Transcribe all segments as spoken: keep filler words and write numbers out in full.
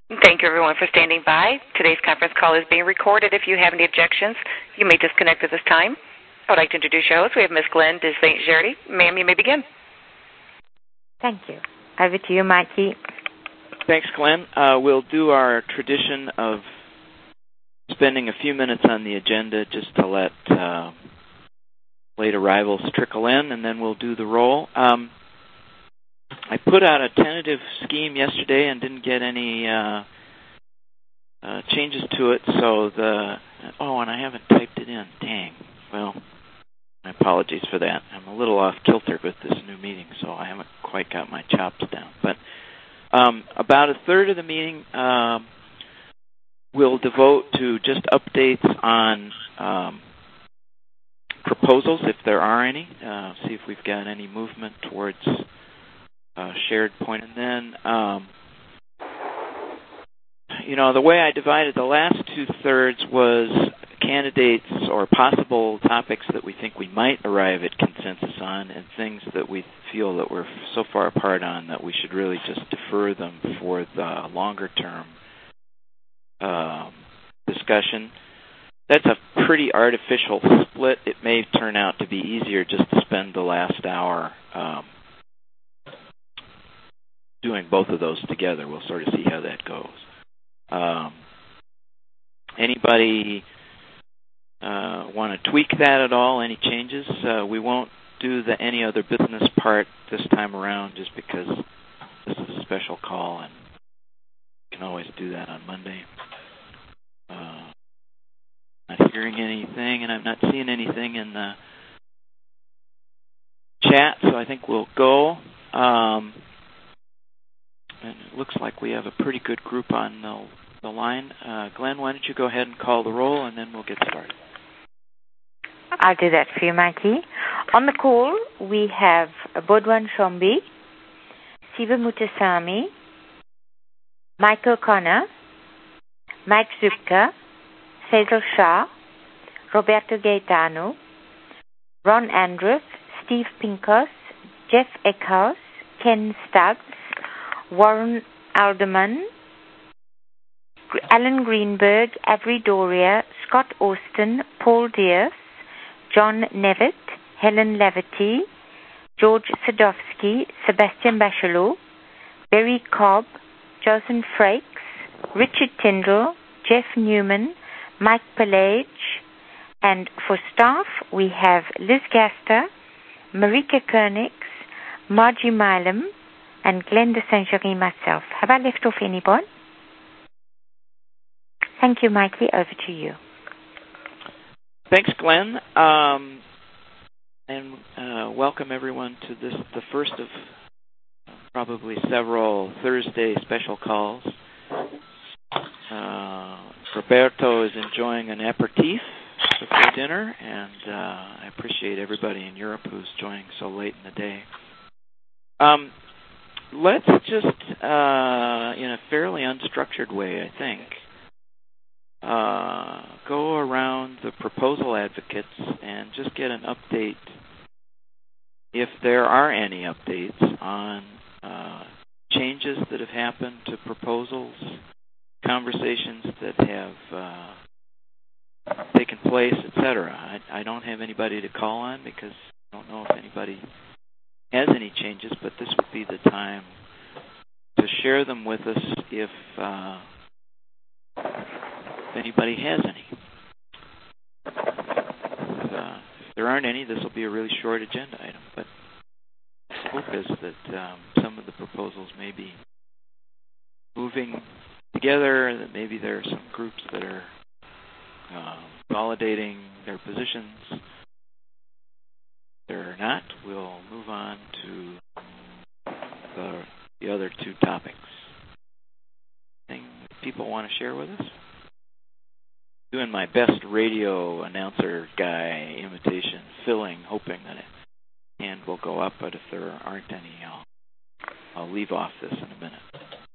Thank you, everyone, for standing by. Today's conference call is being recorded. If you have any objections, you may disconnect at this time. I would like to introduce your host. We have Miss Glenn de Saint Gerdy. Ma'am, you may begin. Thank you. Over to you, Mikey. Thanks, Glenn. Uh, we'll do our tradition of spending a few minutes on the agenda just to let uh, late arrivals trickle in, and then we'll do the roll. Um, I put out a tentative scheme yesterday and didn't get any uh, uh, changes to it, so the... Oh, and I haven't typed it in. Dang. Well, my apologies for that. I'm a little off kilter with this new meeting, so I haven't quite got my chops down. But um, about a third of the meeting um, we'll devote to just updates on um, proposals, if there are any, uh, see if we've got any movement towards uh, shared point. And then, um, you know, the way I divided the last two-thirds was candidates or possible topics that we think we might arrive at consensus on and things that we feel that we're so far apart on that we should really just defer them for the longer-term um, discussion. That's a pretty artificial split. It may turn out to be easier just to spend the last hour um, doing both of those together. We'll sort of see how that goes. Um, anybody uh, want to tweak that at all? Any changes? Uh, we won't do the any other business part this time around just because this is a special call and we can always do that on Monday. Uh, not hearing anything, and I'm not seeing anything in the chat, so I think we'll go. Um, and it looks like we have a pretty good group on the, the line. Uh, Glenn, why don't you go ahead and call the roll, and then we'll get started. I'll do that for you, Mikey. On the call, we have Bodwan Shombi, Siva Mutasamy, Mike O'Connor, Mike Zupka, Faisal Shah, Roberto Gaetano, Ron Andrews, Steve Pincus, Jeff Eckhouse, Ken Stubbs, Warren Alderman, Alan Greenberg, Avery Doria, Scott Austin, Paul Diaz, John Nevitt, Helen Laverty, George Sadowski, Sebastian Bachelot, Barry Cobb, Jocelyn Frakes, Richard Tyndall, Jeff Newman, Mike Pillage, and for staff we have Liz Gaster, Marika Koenigs, Margie Milam, and Glenn de Saint Gerdy myself. Have I left off anyone? Thank you, Mikey. Over to you. Thanks, Glenn. Um, and uh, welcome everyone to this, the first of probably several Thursday special calls. Uh, Roberto is enjoying an aperitif before dinner, and uh, I appreciate everybody in Europe who's joining so late in the day. Um, let's just, uh, in a fairly unstructured way, I think, uh, go around the proposal advocates and just get an update, if there are any updates, on uh, changes that have happened to proposals, conversations that have uh, taken place, et cetera. I, I don't have anybody to call on because I don't know if anybody has any changes, but this would be the time to share them with us if, uh, if anybody has any. If, uh, if there aren't any, this will be a really short agenda item, but the hope is that um, some of the proposals may be moving together, that maybe there are some groups that are uh, validating their positions. If they're not, we'll move on to the, the other two topics. Anything people want to share with us? Doing my best radio announcer guy imitation, filling, hoping that a hand will go up, but if there aren't any, I'll, I'll leave off this in a minute.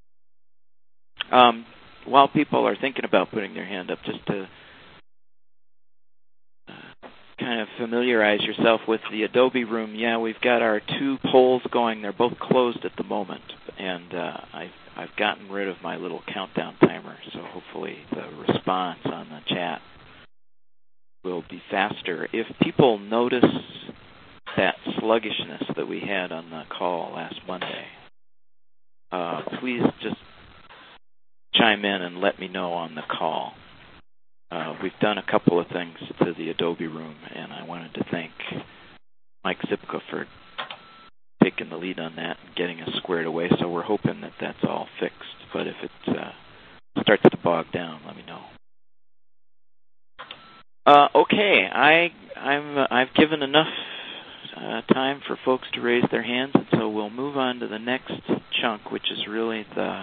Um, while people are thinking about putting their hand up, just to uh, kind of familiarize yourself with the Adobe Room, yeah, we've got our two polls going. They're both closed at the moment, and uh, I've, I've gotten rid of my little countdown timer, so hopefully the response on the chat will be faster. If people notice that sluggishness that we had on the call last Monday, uh, please just chime in and let me know on the call. Uh, we've done a couple of things to the Adobe Room, and I wanted to thank Mike Zipka for taking the lead on that and getting us squared away. So we're hoping that that's all fixed. But if it uh, starts to bog down, let me know. Uh, okay, I, I'm, uh, I've given enough uh, time for folks to raise their hands, and so we'll move on to the next chunk, which is really the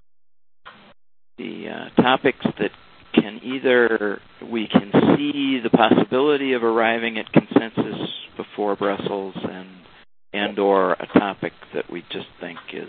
the uh, topics that can either we can see the possibility of arriving at consensus before Brussels, and and or a topic that we just think is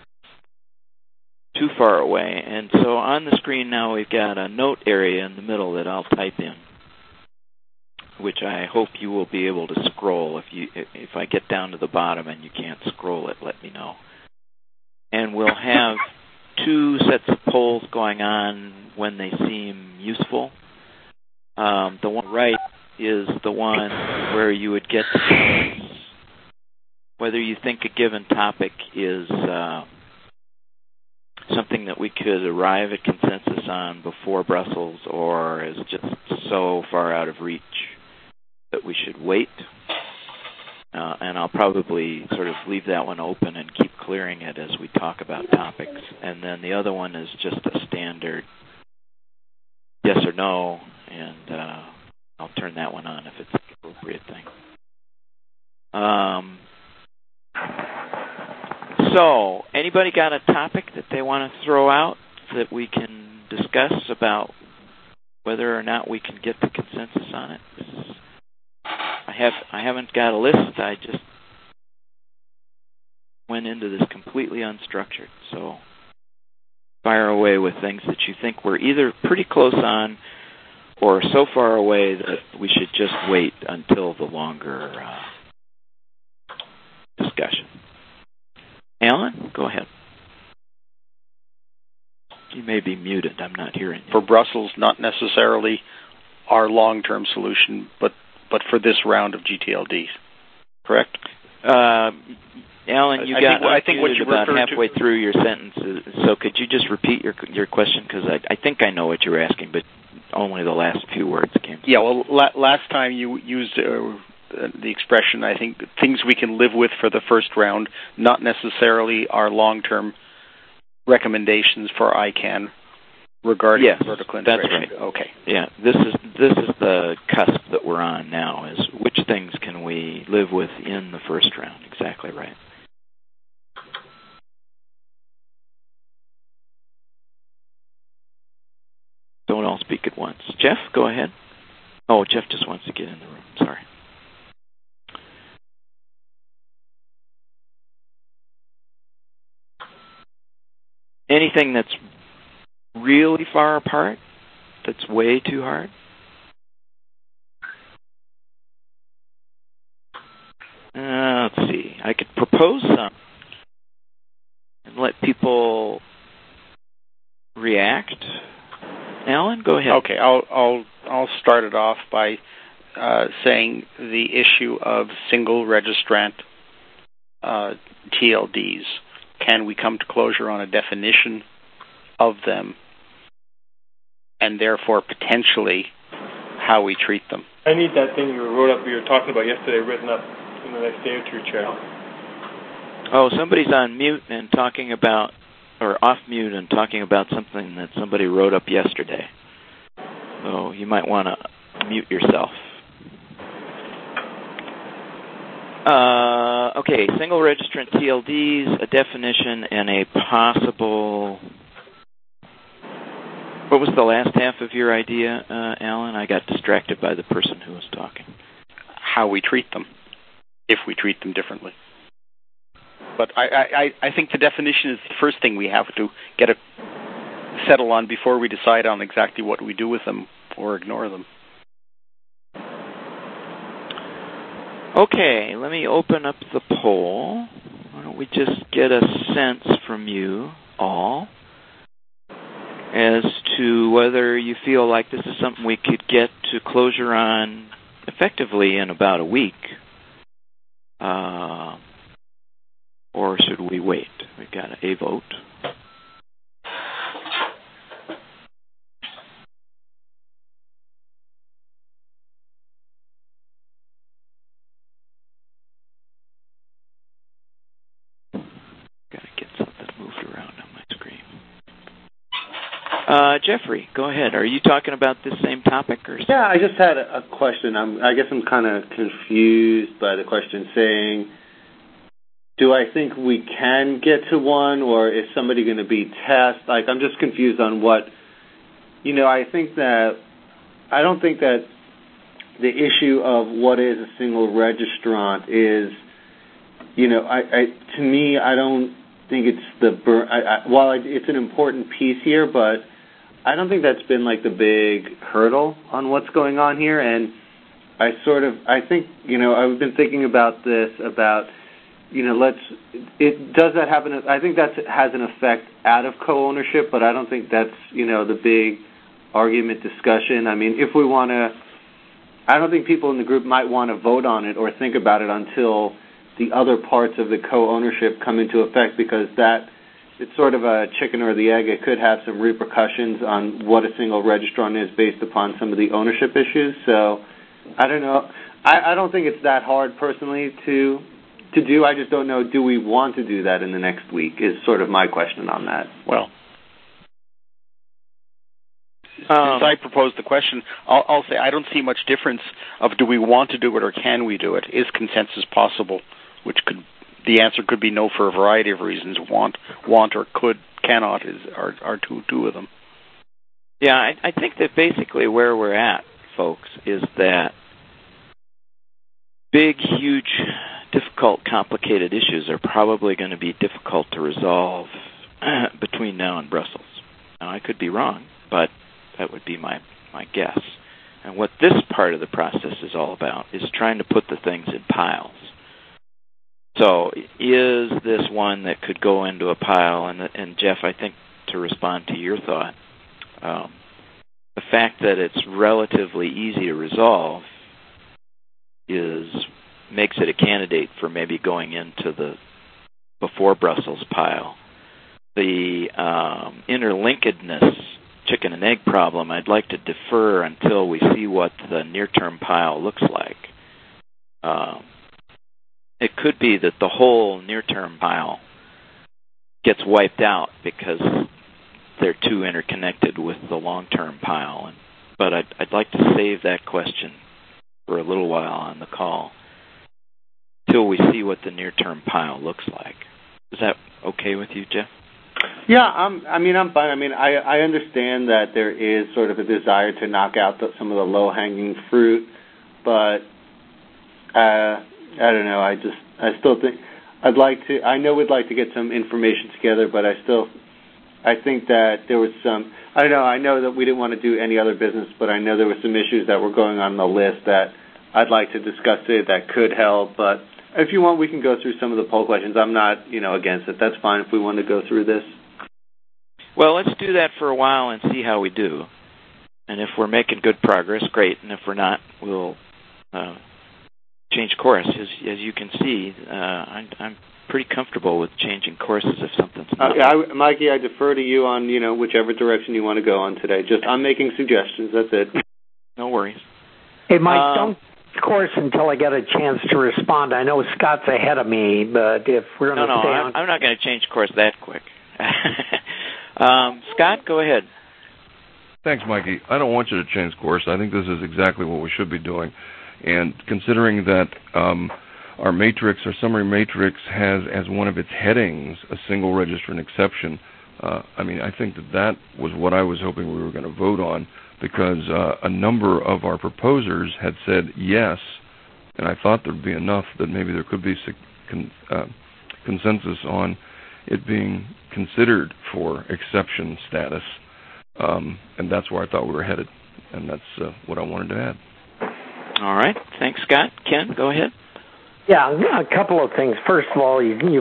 too far away. And so on the screen now we've got a note area in the middle that I'll type in, which I hope you will be able to scroll. If you if I get down to the bottom and you can't scroll it, let me know. And we'll have two sets of polls going on when they seem useful. Um, the one right is the one where you would get to tell us whether you think a given topic is uh, something that we could arrive at consensus on before Brussels, or is just so far out of reach that we should wait. Uh, and I'll probably sort of leave that one open and keep clearing it as we talk about topics. And then the other one is just a standard yes or no, and uh, I'll turn that one on if it's the appropriate thing. Um, so, anybody got a topic that they want to throw out that we can discuss about whether or not we can get the consensus on it? This is, I have I haven't got a list. I just went into this completely unstructured. So fire away with things that you think we're either pretty close on or so far away that we should just wait until the longer uh, discussion. Alan, go ahead. You may be muted. I'm not hearing you. For Brussels, not necessarily our long-term solution, but but for this round of G T L Ds, correct? Uh, Alan, you I got think, I think what you about halfway to... through your sentence. So could you just repeat your your question? Because I, I think I know what you were asking, but only the last few words came. Yeah, well, la- last time you used uh, the expression, I think, things we can live with for the first round, not necessarily our long-term recommendations for I CAN regarding yes, vertical integration. That's right. Okay. Yeah, this is this is the cusp that we're on now, is which things can we live with in the first round. Exactly right. Don't all speak at once. Jeff, go ahead. Oh, Jeff just wants to get in the room. Sorry. Anything that's really far apart, that's way too hard? Uh, let's see. I could propose some and let people react. Alan, go ahead. Okay, I'll I'll I'll start it off by uh, saying the issue of single registrant uh, T L Ds. Can we come to closure on a definition of them, and therefore potentially how we treat them? I need that thing you wrote up, you were talking about yesterday, written up in the next day or two, Chair. Oh, somebody's on mute and talking about, or off mute and talking about something that somebody wrote up yesterday. So you might want to mute yourself. Uh, okay, single registrant T L Ds, a definition, and a possible... What was the last half of your idea, uh, Alan? I got distracted by the person who was talking. How we treat them, if we treat them differently. But I, I, I think the definition is the first thing we have to get a settle on before we decide on exactly what we do with them or ignore them. Okay, let me open up the poll. Why don't we just get a sense from you all as to whether you feel like this is something we could get to closure on effectively in about a week, uh, or should we wait? We've got a vote. Got to get something moved around on my screen. Uh, Jeffrey, go ahead. Are you talking about this same topic? Or yeah, I just had a, a question. I'm, I guess I'm kind of confused by the question saying, do I think we can get to one, or is somebody going to be test? Like, I'm just confused on what, you know, I think that, I don't think that the issue of what is a single registrant is, you know, I, I to me, I don't think it's the, bur- I, I, while it's an important piece here, but I don't think that's been like the big hurdle on what's going on here. And I sort of, I think, you know, I've been thinking about this, about, you know, let's, it does that have an, I think that has an effect out of co-ownership, but I don't think that's, you know, the big argument discussion. I mean, if we want to, I don't think people in the group might want to vote on it or think about it until the other parts of the co-ownership come into effect, because that, it's sort of a chicken or the egg. It could have some repercussions on what a single registrant is based upon some of the ownership issues. So I don't know. I, I don't think it's that hard personally to to do. I just don't know, do we want to do that in the next week is sort of my question on that. Well, Um, since I proposed the question, I'll, I'll say I don't see much difference of do we want to do it or can we do it. Is consensus possible? Which could, the answer could be no for a variety of reasons. Want, want or could, cannot is are, are two two of them. Yeah, I, I think that basically where we're at, folks, is that big, huge, difficult, complicated issues are probably going to be difficult to resolve between now and Brussels. Now, I could be wrong, but that would be my, my guess. And what this part of the process is all about is trying to put the things in piles. So is this one that could go into a pile? And, and Jeff, I think to respond to your thought, um, the fact that it's relatively easy to resolve is makes it a candidate for maybe going into the before Brussels pile. The um, interlinkedness, chicken and egg problem, I'd like to defer until we see what the near-term pile looks like. Um, it could be that the whole near-term pile gets wiped out because they're too interconnected with the long-term pile. And, but I'd, I'd like to save that question for a little while on the call till we see what the near-term pile looks like. Is that okay with you, Jeff? Yeah, I'm, I mean, I'm fine. I mean, I, I understand that there is sort of a desire to knock out the, some of the low-hanging fruit, but uh, I don't know. I just, I still think I'd like to. I know we'd like to get some information together, but I still, I think that there was some. I don't know. I know that we didn't want to do any other business, but I know there were some issues that were going on the list that I'd like to discuss it that could help. But if you want, we can go through some of the poll questions. I'm not, you know, against it. That's fine if we want to go through this. Well, let's do that for a while and see how we do. And if we're making good progress, great. And if we're not, we'll uh, change course. As, as you can see, uh, I'm, I'm pretty comfortable with changing courses if something's not. Uh, I, Mikey, I defer to you on, you know, whichever direction you want to go on today. Just I'm making suggestions. That's it. No worries. Hey, Mike, um, don't course until I get a chance to respond. I know Scott's ahead of me, but if we're going to no, no, stay I'm, on... I'm not going to change course that quick. um, Scott, go ahead. Thanks, Mikey. I don't want you to change course. I think this is exactly what we should be doing. And considering that um, our matrix, our summary matrix, has as one of its headings a single registrant exception, uh, I mean, I think that that was what I was hoping we were going to vote on, because uh, a number of our proposers had said yes, and I thought there would be enough that maybe there could be con- uh, consensus on it being considered for exception status, um, and that's where I thought we were headed, and that's uh, what I wanted to add. All right. Thanks, Scott. Ken, go ahead. Yeah, a couple of things. First of all, you, you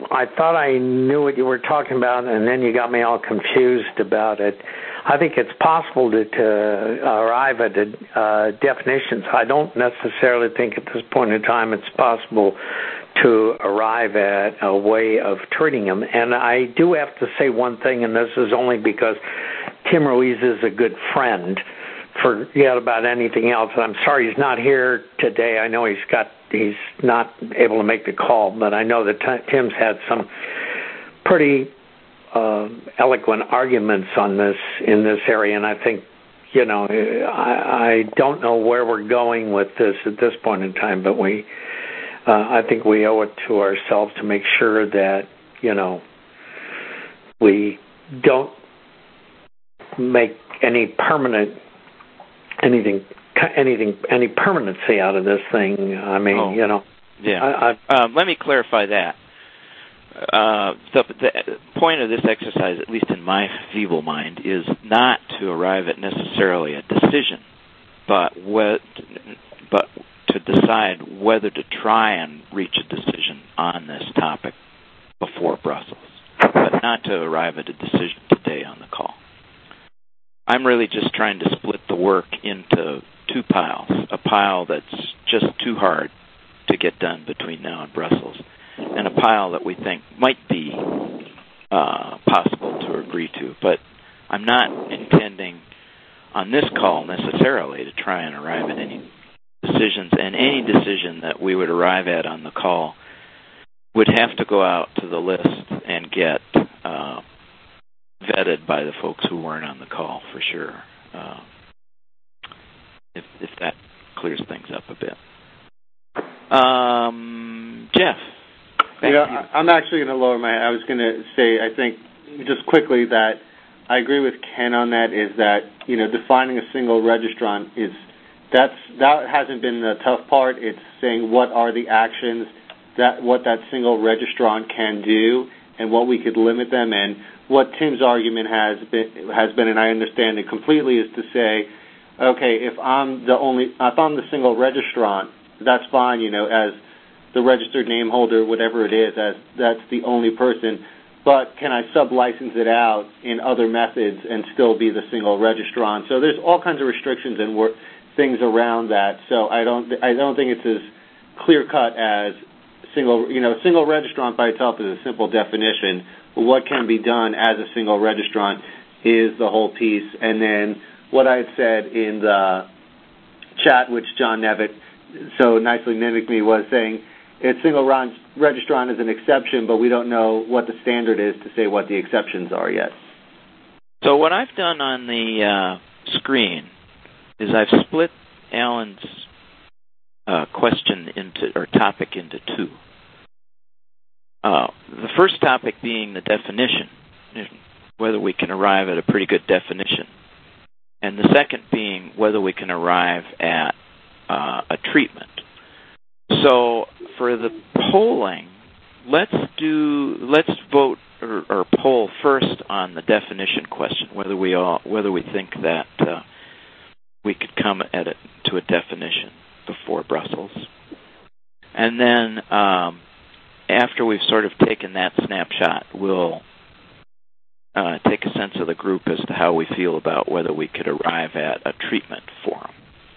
I thought I knew what you were talking about, and then you got me all confused about it. I think it's possible to, to arrive at a, uh, definitions. I don't necessarily think at this point in time it's possible to arrive at a way of treating them. And I do have to say one thing, and this is only because Tim Ruiz is a good friend. Forget about anything else. I'm sorry he's not here today. I know he's got he's not able to make the call, but I know that t- Tim's had some pretty uh, eloquent arguments on this in this area, and I think, you know, I, I don't know where we're going with this at this point in time, but we, uh, I think we owe it to ourselves to make sure that, you know, we don't make any permanent anything, anything, any permanency out of this thing. I mean, oh, you know. Yeah. I, I, um, let me clarify that. Uh, the, the point of this exercise, at least in my feeble mind, is not to arrive at necessarily a decision, but what, but to decide whether to try and reach a decision on this topic before Brussels, but not to arrive at a decision today on the call. I'm really just trying to split the work into two piles, a pile that's just too hard to get done between now and Brussels, and a pile that we think might be uh, possible to agree to. But I'm not intending on this call necessarily to try and arrive at any decisions, and any decision that we would arrive at on the call would have to go out to the list and get uh, vetted by the folks who weren't on the call, for sure, uh, if, if that clears things up a bit. Um, Jeff. Yeah, I'm actually going to lower my. I was going to say, I think just quickly that I agree with Ken on that. Is that, you know, defining a single registrant is that's that hasn't been the tough part. It's saying what are the actions that what that single registrant can do and what we could limit them. And what Tim's argument has been has been, and I understand it completely, is to say, okay, if I'm the only if I'm the single registrant, that's fine. You know, as the registered name holder, whatever it is, as that's the only person. But can I sub-license it out in other methods and still be the single registrant? So there's all kinds of restrictions and wor- things around that. So I don't I don't think it's as clear-cut as single. You know, single registrant by itself is a simple definition. But what can be done as a single registrant is the whole piece. And then what I had said in the chat, which John Nevitt so nicely mimicked me, was saying, it's single registrant is an exception, but we don't know what the standard is to say what the exceptions are yet. So what I've done on the uh, screen is I've split Alan's uh, question into or topic into two. Uh, the first topic being the definition, whether we can arrive at a pretty good definition, and the second being whether we can arrive at uh, a treatment. So for the polling, let's do let's vote or, or poll first on the definition question, whether we all whether we think that uh, we could come at it to a definition before Brussels, and then um, after we've sort of taken that snapshot, we'll uh, take a sense of the group as to how we feel about whether we could arrive at a treatment for them.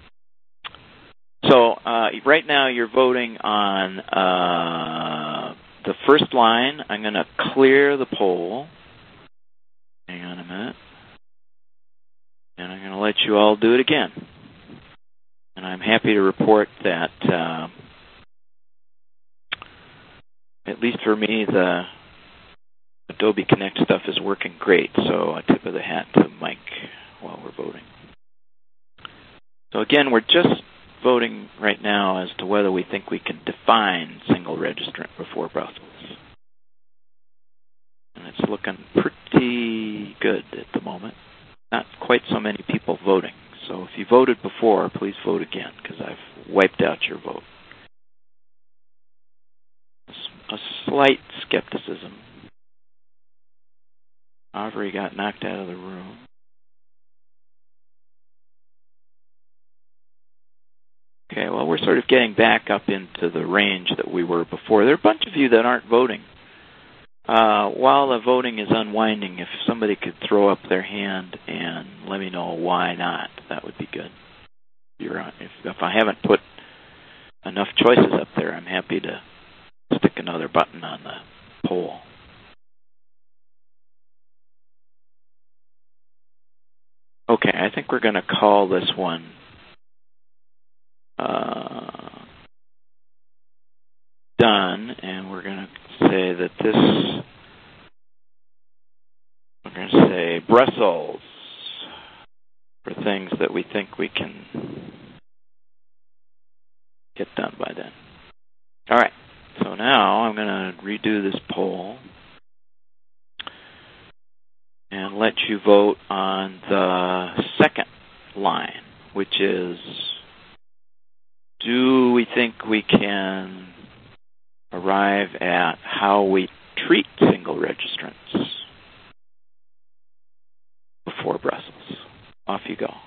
So uh, right now you're voting on uh, the first line. I'm going to clear the poll. Hang on a minute. And I'm going to let you all do it again. And I'm happy to report that, uh, at least for me, the Adobe Connect stuff is working great. So a tip of the hat to Mike while we're voting. So again, we're just voting right now as to whether we think we can define single registrant before Brussels. And it's looking pretty good at the moment. Not quite so many people voting. So if you voted before, please vote again, because I've wiped out your vote. A slight skepticism. Aubrey got knocked out of the room. Okay, well, we're sort of getting back up into the range that we were before. There are a bunch of you that aren't voting Uh, while the voting is unwinding, if somebody could throw up their hand and let me know why not, that would be good. You're on. If, if I haven't put enough choices up there, I'm happy to stick another button on the poll. Okay, I think we're going to call this one uh, done, and we're going to say that this, we're going to say Brussels for things that we think we can get done by then. All right, so now I'm going to redo this poll and let you vote on the second line, which is, do we think we can arrive at how we treat single registrants before Brussels? Off you go.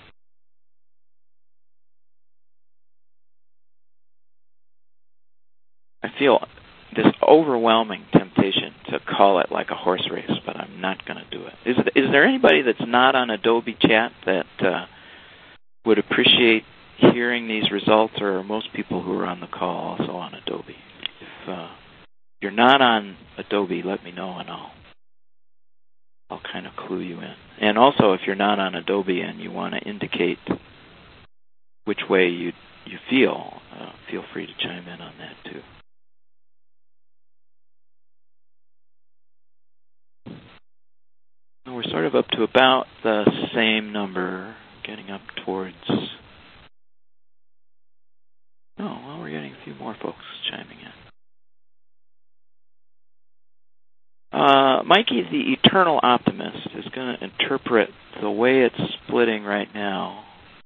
I feel this overwhelming temptation to call it like a horse race, but I'm not going to do it. Is, is there anybody that's not on Adobe Chat that uh, would appreciate hearing these results, or are most people who are on the call also on Adobe? If uh, you're not on Adobe, let me know and I'll I'll kind of clue you in. And also, if you're not on Adobe and you want to indicate which way you you feel, uh, feel free to chime in on that too. We're sort of up to about the same number, getting up towards... Oh, well, we're getting a few more folks chiming in. Uh, Mikey, the eternal optimist, is going to interpret the way it's splitting right now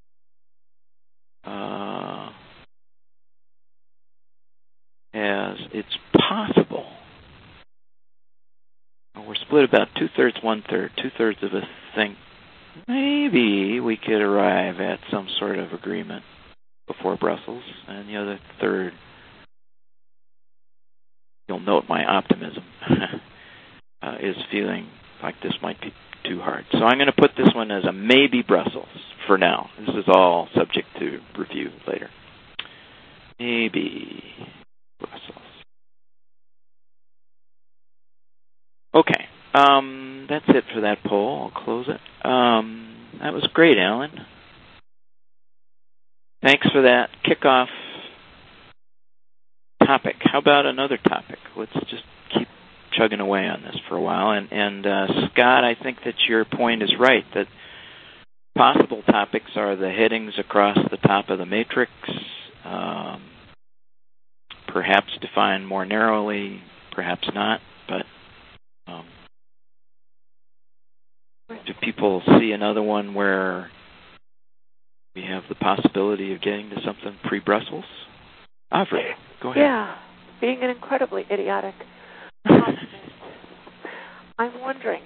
uh, as it's possible. We're split about two-thirds, one-third. Two-thirds of us think maybe we could arrive at some sort of agreement before Brussels, and the other third, you'll note my optimism, uh, is feeling like this might be too hard. So I'm going to put this one as a maybe Brussels for now. This is all subject to review later. Maybe Brussels. Okay, um, that's it for that poll. I'll close it. Um, that was great, Alan. Thanks for that kickoff topic. How about another topic? Let's just keep chugging away on this for a while. And, and uh, Scott, I think that your point is right, that possible topics are the headings across the top of the matrix, um, perhaps defined more narrowly, perhaps not, but um, do people see another one where we have the possibility of getting to something pre-Brussels? Avri, go ahead. Yeah, being an incredibly idiotic optimist, I'm wondering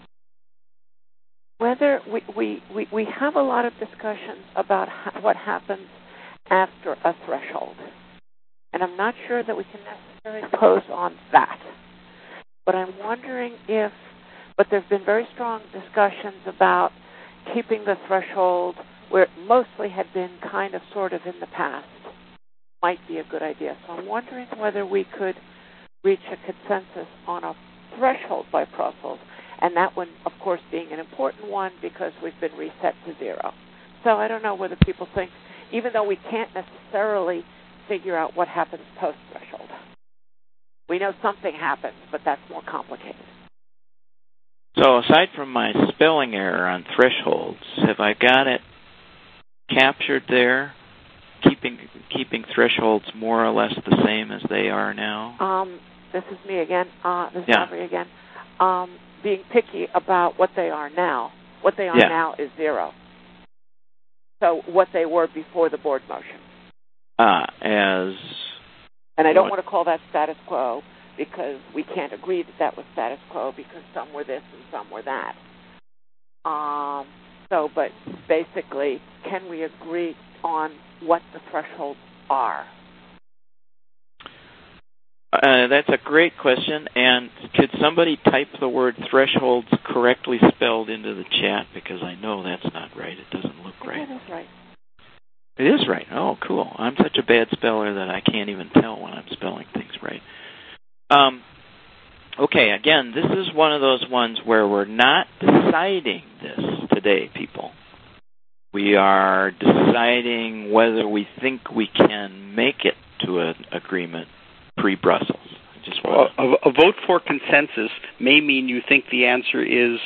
whether we, we, we, we have a lot of discussions about ha- what happens after a threshold. And I'm not sure that we can necessarily pose on that. But I'm wondering if, but there have been very strong discussions about keeping the threshold where it mostly had been kind of sort of in the past. Might be a good idea. So I'm wondering whether we could reach a consensus on a threshold by Brussels, and that one, of course, being an important one because we've been reset to zero. So I don't know whether people think, even though we can't necessarily figure out what happens post-threshold. We know something happens, but that's more complicated. So aside from my spelling error on thresholds, have I got it captured there? Keeping keeping thresholds more or less the same as they are now? Um, this is me again. Uh, this is yeah. Avery again. Um, being picky about what they are now. What they are yeah. now is zero. So what they were before the board motion. Ah, as... And I don't what? want to call that status quo because we can't agree that that was status quo because some were this and some were that. Um, so, but basically, can we agree on what the thresholds are? Uh, that's a great question. And could somebody type the word thresholds correctly spelled into the chat? Because I know that's not right. It doesn't look right. It is right. It is right. Oh, cool. I'm such a bad speller that I can't even tell when I'm spelling things right. Um, okay, again, this is one of those ones where we're not deciding this today, people. We are deciding whether we think we can make it to an agreement pre-Brussels. I just well, a, a vote for consensus may mean you think the answer is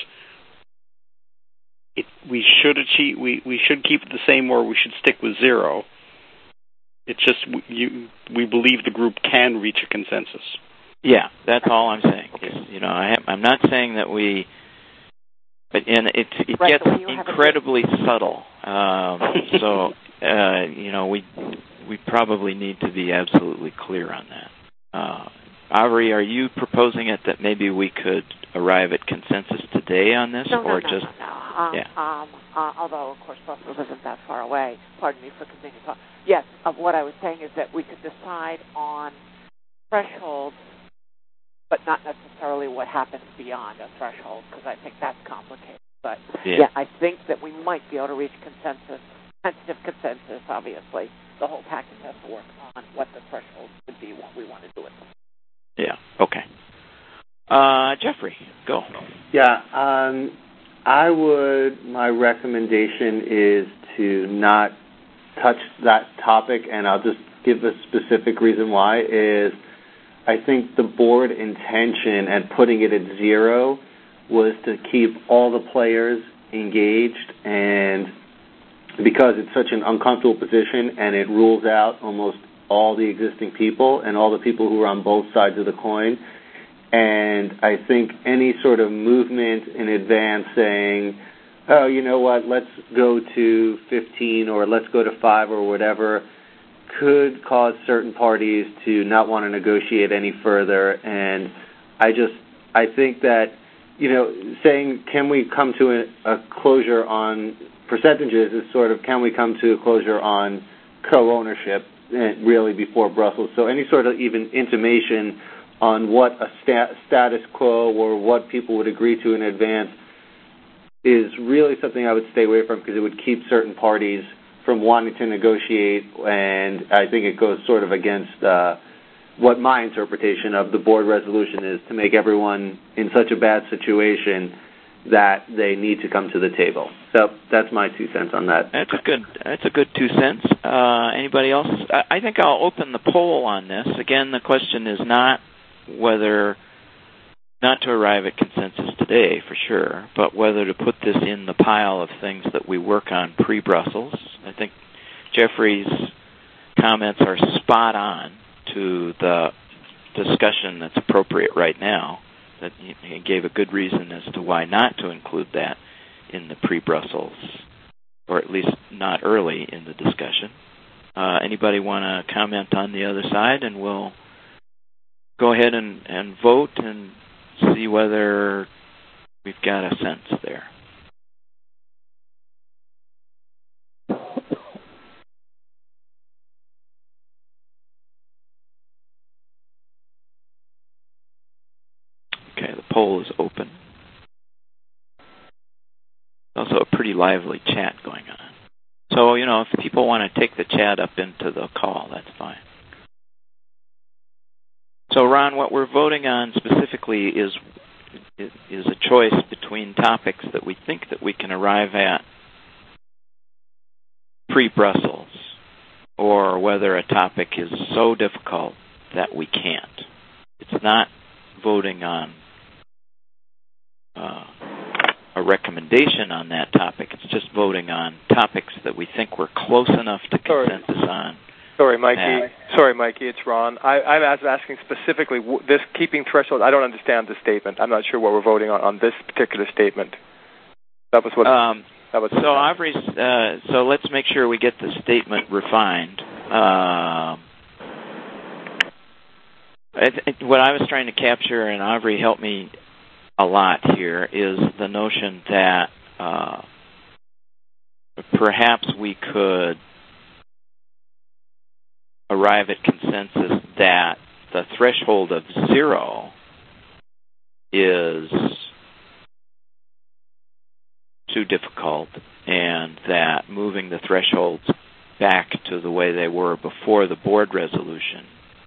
it, we should achieve, we, we should keep it the same, or we should stick with zero. It's just you, we believe the group can reach a consensus. Yeah, that's all I'm saying. Is, you know, I have, I'm not saying that we, but and it it right, gets incredibly subtle. Um, so uh, you know, we we probably need to be absolutely clear on that. Uh, Avery, are you proposing it that maybe we could arrive at consensus today on this, no, or no, no, just no, no. Um, yeah? Um, uh, although of course Brussels isn't that far away. Pardon me for continuing to talk. Yes, uh, what I was saying is that we could decide on thresholds, but not necessarily what happens beyond a threshold, because I think that's complicated. But yeah. yeah, I think that we might be able to reach consensus, tentative consensus. Obviously, the whole package has to work on what the threshold would be, what we want to do with them. Yeah. Okay. Uh, Jeffrey, go. Yeah. Um, I would. My recommendation is to not touch that topic, and I'll just give a specific reason why. Is I think the board intention at putting it at zero was to keep all the players engaged, and because it's such an uncomfortable position and it rules out almost all the existing people and all the people who are on both sides of the coin. And I think any sort of movement in advance saying, oh, you know what, let's go to fifteen or let's go to five or whatever, could cause certain parties to not want to negotiate any further. And I just, I think that, you know, saying can we come to a, a closure on percentages is sort of can we come to a closure on co-ownership really before Brussels. So any sort of even intimation on what a sta- status quo or what people would agree to in advance is really something I would stay away from, because it would keep certain parties from wanting to negotiate, and I think it goes sort of against uh, what my interpretation of the board resolution is, to make everyone in such a bad situation that they need to come to the table. So that's my two cents on that. That's a good. That's a good two cents. Uh, anybody else? I, I think I'll open the poll on this. Again, the question is not whether not to arrive at consensus today, for sure, but whether to put this in the pile of things that we work on pre-Brussels. I think Jeffrey's comments are spot on to the discussion that's appropriate right now. That he gave a good reason as to why not to include that in the pre-Brussels, or at least not early in the discussion. Uh, anybody want to comment on the other side, and we'll go ahead and, and vote and see whether we've got a sense there. Okay, the poll is open. Also a pretty lively chat going on. So, you know, if people want to take the chat up into the call, that's fine. So, Ron, what we're voting on specifically is is a choice between topics that we think that we can arrive at pre-Brussels, or whether a topic is so difficult that we can't. It's not voting on uh, a recommendation on that topic. It's just voting on topics that we think we're close enough to consensus Sorry. on. Sorry, Mikey. Sorry, Mikey. It's Ron. I, I was asking specifically this keeping threshold. I don't understand the statement. I'm not sure what we're voting on on this particular statement. That was what. Um, that was. So, Aubrey's. Uh, so let's make sure we get the statement refined. Uh, I th- what I was trying to capture, and Aubrey helped me a lot here, is the notion that uh, perhaps we could arrive at consensus that the threshold of zero is too difficult, and that moving the thresholds back to the way they were before the board resolution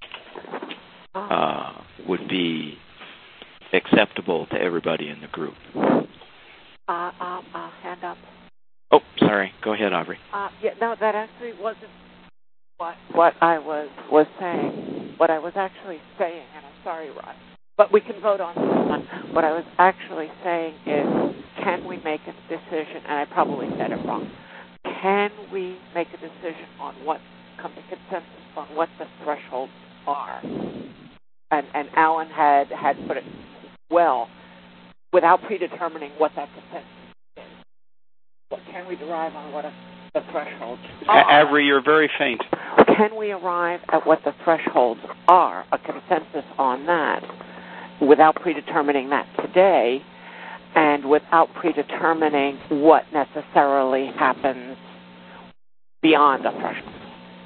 uh, would be acceptable to everybody in the group. Uh, uh, uh, hand up. Oh, sorry. Go ahead, Aubrey. Uh, yeah, no, that actually wasn't what what I was was saying. What I was actually saying, and I'm sorry, Rod, but we can vote on this one. What I was actually saying is, can we make a decision? And I probably said it wrong. Can we make a decision on what, come to consensus on what the thresholds are? And and Alan had had put it well, without predetermining what that consensus is. What can we derive on what a, the thresholds are? Avery, you're very faint. Can we arrive at what the thresholds are, a consensus on that, without predetermining that today, and without predetermining what necessarily happens beyond a threshold?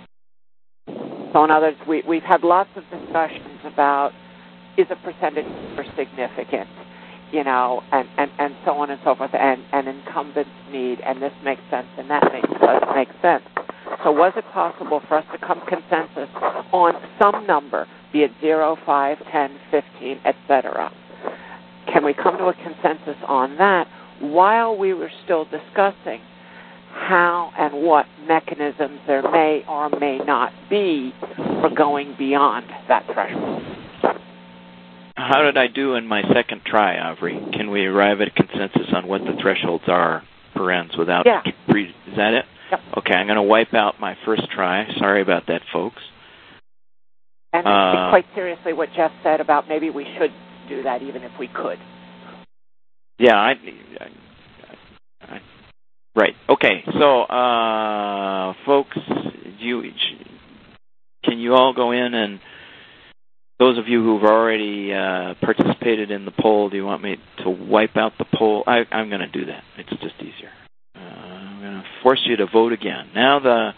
So in other words, we, we've had lots of discussions about, is a percentage number significant, you know, and, and, and so on and so forth, and, and incumbents need, and this makes sense, and that makes, doesn't make sense. So was it possible for us to come consensus on some number, be it zero, five, ten, fifteen, et cetera? Can we come to a consensus on that while we were still discussing how and what mechanisms there may or may not be for going beyond that threshold? How did I do in my second try, Avery? Can we arrive at a consensus on what the thresholds are, parens, without... Yeah. Pre- is that it? Yep. Okay, I'm going to wipe out my first try. Sorry about that, folks. And I think quite seriously what Jeff said about maybe we should do that even if we could. Yeah, I... I, I right. Okay, so, uh, folks, you can you all go in and... Those of you who've already uh, participated in the poll, do you want me to wipe out the poll? I, I'm going to do that. It's just easier. Uh, I'm going to force you to vote again. Now the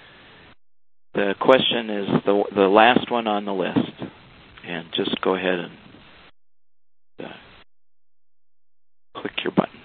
the question is the the last one on the list, and just go ahead and uh, click your button.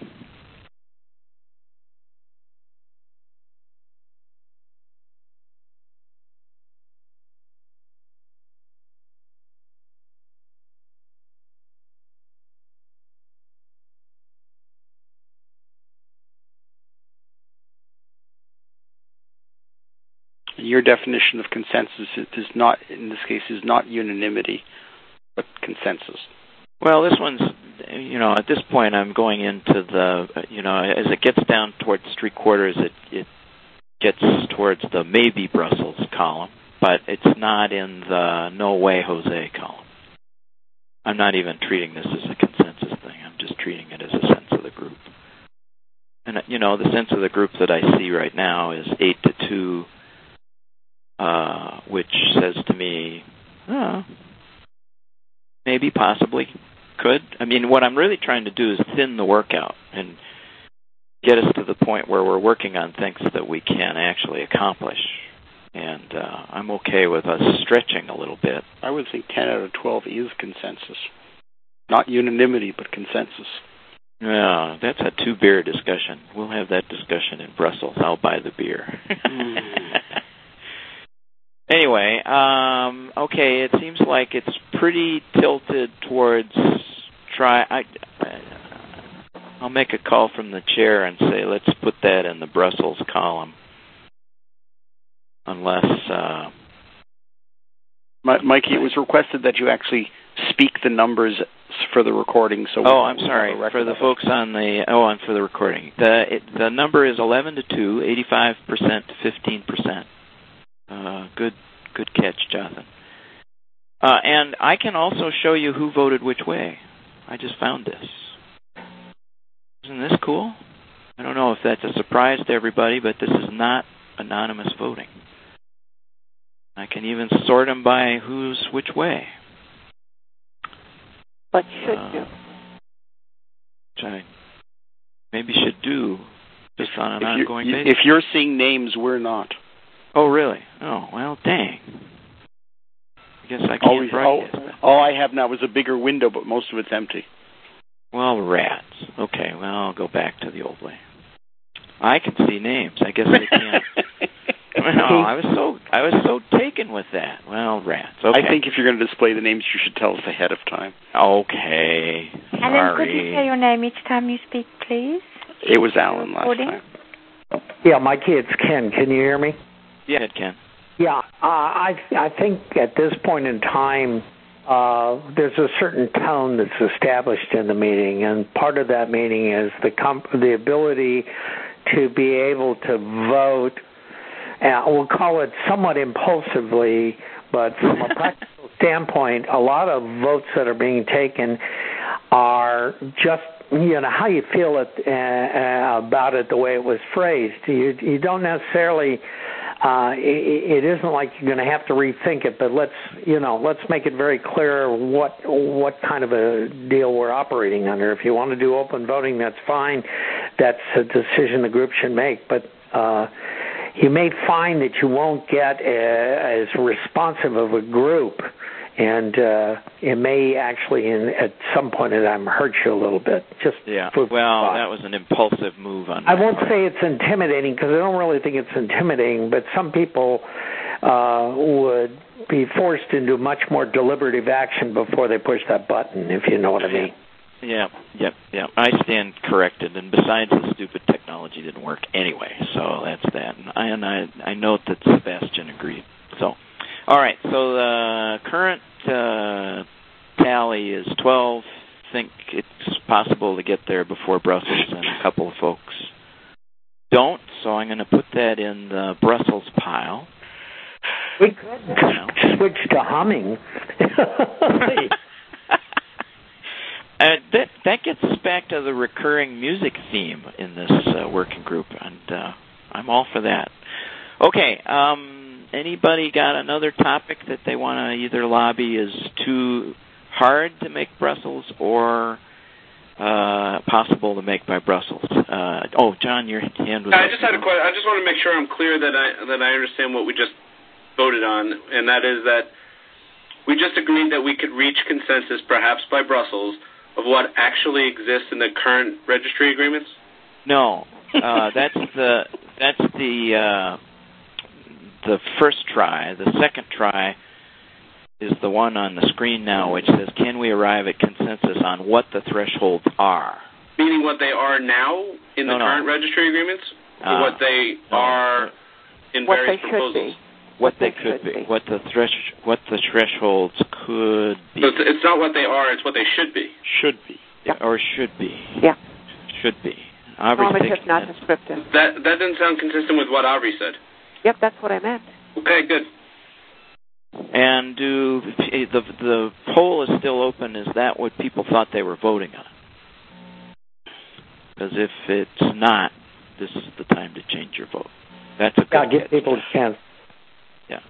Your definition of consensus is not, in this case, is not unanimity, but consensus. Well, this one's, you know, at this point I'm going into the, you know, as it gets down towards three quarters, it, it gets towards the maybe Brussels column, but it's not in the no way Jose column. I'm not even treating this as a consensus thing. I'm just treating it as a sense of the group. And, you know, the sense of the group that I see right now is eight to two, uh, which says to me, oh, maybe, possibly, could. I mean, what I'm really trying to do is thin the workout and get us to the point where we're working on things that we can actually accomplish. And uh, I'm okay with us stretching a little bit. I would think ten out of twelve is consensus. Not unanimity, but consensus. Yeah, that's a two-beer discussion. We'll have that discussion in Brussels. I'll buy the beer. mm. Anyway, um, okay, it seems like it's pretty tilted towards try. I, I'll make a call from the chair and say, let's put that in the Brussels column. Unless... Uh, Mikey, it was requested that you actually speak the numbers for the recording. So oh, I'm sorry. For the folks on the... Oh, and for the recording. The it, the number is eleven to two, eighty-five percent to fifteen percent. Uh, good good catch, Jonathan. Uh, and I can also show you who voted which way. I just found this. Isn't this cool? I don't know if that's a surprise to everybody, but this is not anonymous voting. I can even sort them by who's which way. But should uh, do. Which I maybe should do just on an if ongoing you're, basis. If you're seeing names, we're not. Oh, really? Oh, well, dang. guess I can't Always, broadcast all, that. all I have now is a bigger window, but most of it's empty. Well, rats. Okay, well, I'll go back to the old way. I can see names. I guess I can't. Well, I was so I was so taken with that. Well, rats. Okay. I think if you're going to display the names, you should tell us ahead of time. Okay. Alan, Sorry. could you say your name each time you speak, please? It was Alan last Recording? time. Yeah, Mikey, it's Ken. Can you hear me? Yeah, it can. Yeah, uh, I I think at this point in time, uh, there's a certain tone that's established in the meeting, and part of that meeting is the comp- the ability to be able to vote. Uh, we'll call it somewhat impulsively, but from a practical standpoint, a lot of votes that are being taken are just, you know, how you feel it uh, uh, about it, the way it was phrased. You, you don't necessarily, uh, it, it isn't like you're going to have to rethink it, but let's, you know, let's make it very clear what what kind of a deal we're operating under. If you want to do open voting, that's fine. That's a decision the group should make, but uh, you may find that you won't get a, as responsive of a group, and uh, it may actually, in, at some point in time, hurt you a little bit. Just yeah. For, well, uh, that was an impulsive move on. I won't part. say it's intimidating because I don't really think it's intimidating, but some people uh, would be forced into much more deliberative action before they push that button, if you know what I mean. Yeah, yeah, yeah. I stand corrected, and besides, the stupid technology didn't work anyway, so that's that. And I and I, I note that Sebastian agreed. So, all right. So the current uh, tally is twelve. I think it's possible to get there before Brussels, and a couple of folks don't. So I'm going to put that in the Brussels pile. We could switch to humming. Uh, that that gets us back to the recurring music theme in this uh, working group, and uh, I'm all for that. Okay, um, anybody got another topic that they want to either lobby is too hard to make Brussels or uh, possible to make by Brussels? Uh, oh, John, your hand was I up. just had a question. I just want to make sure I'm clear that I that I understand what we just voted on, and that is that we just agreed that we could reach consensus, perhaps by Brussels, of what actually exists in the current registry agreements? No, uh, that's the that's the uh, the first try. The second try is the one on the screen now, which says, "Can we arrive at consensus on what the thresholds are?" Meaning what they are now in the no, no. current registry agreements, or uh, what they no. are in what various they proposals? should be. What, what they, they could should be. be. What the thresh what the thresholds could be. So it's, it's not what they are; it's what they should be. Should be. Yeah. Or should be. Yeah. Should be. Aubrey Normative, not that. descriptive. That that didn't sound consistent with what Aubrey said. Yep, that's what I meant. Okay, good. And do the the poll is still open? Is that what people thought they were voting on? Because if it's not, this is the time to change your vote. That's a good Yeah, give catch. people a chance. Yeah.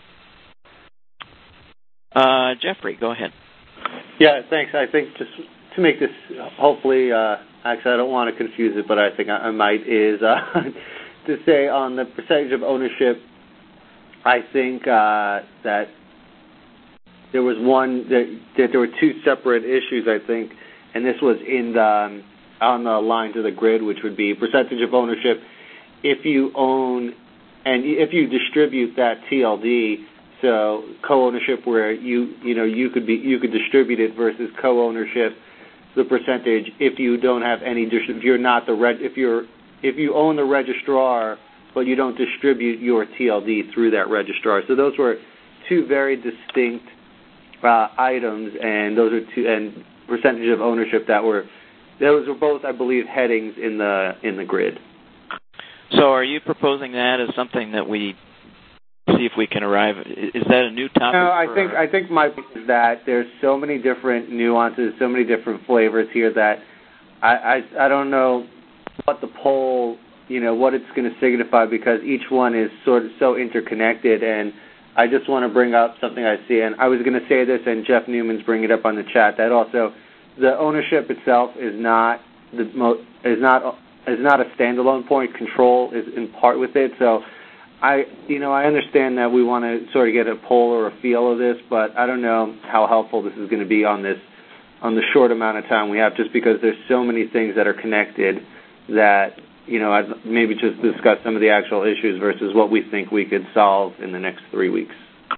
Uh, Jeffrey, go ahead. Yeah, thanks. I think just to make this, hopefully, uh, actually I don't want to confuse it, but I think I, I might, is uh, to say on the percentage of ownership, I think uh, that there was one, that, that there were two separate issues, I think, and this was in the, um, on the lines of the grid, which would be percentage of ownership if you own, and if you distribute that T L D, so co-ownership where you you know you could be you could distribute it versus co-ownership, the percentage if you don't have any if you're not the reg, if you're if you own the registrar but you don't distribute your T L D through that registrar. So those were two very distinct uh, items, and those are two and percentage of ownership that were those were both, I believe, headings in the in the grid. So are you proposing that as something that we see if we can arrive? Is that a new topic? No, I think I think my point is that there's so many different nuances, so many different flavors here that I I, I don't know what the poll, you know, what it's going to signify, because each one is sort of so interconnected. And I just want to bring up something I see, and I was going to say this, and Jeff Newman's bringing it up on the chat, that also the ownership itself is not the mo- is not is not a standalone point. Control is in part with it. So I, you know, I understand that we want to sort of get a poll or a feel of this, but I don't know how helpful this is going to be on this, on the short amount of time we have, just because there's so many things that are connected that, you know, I'd maybe just discuss some of the actual issues versus what we think we could solve in the next three weeks.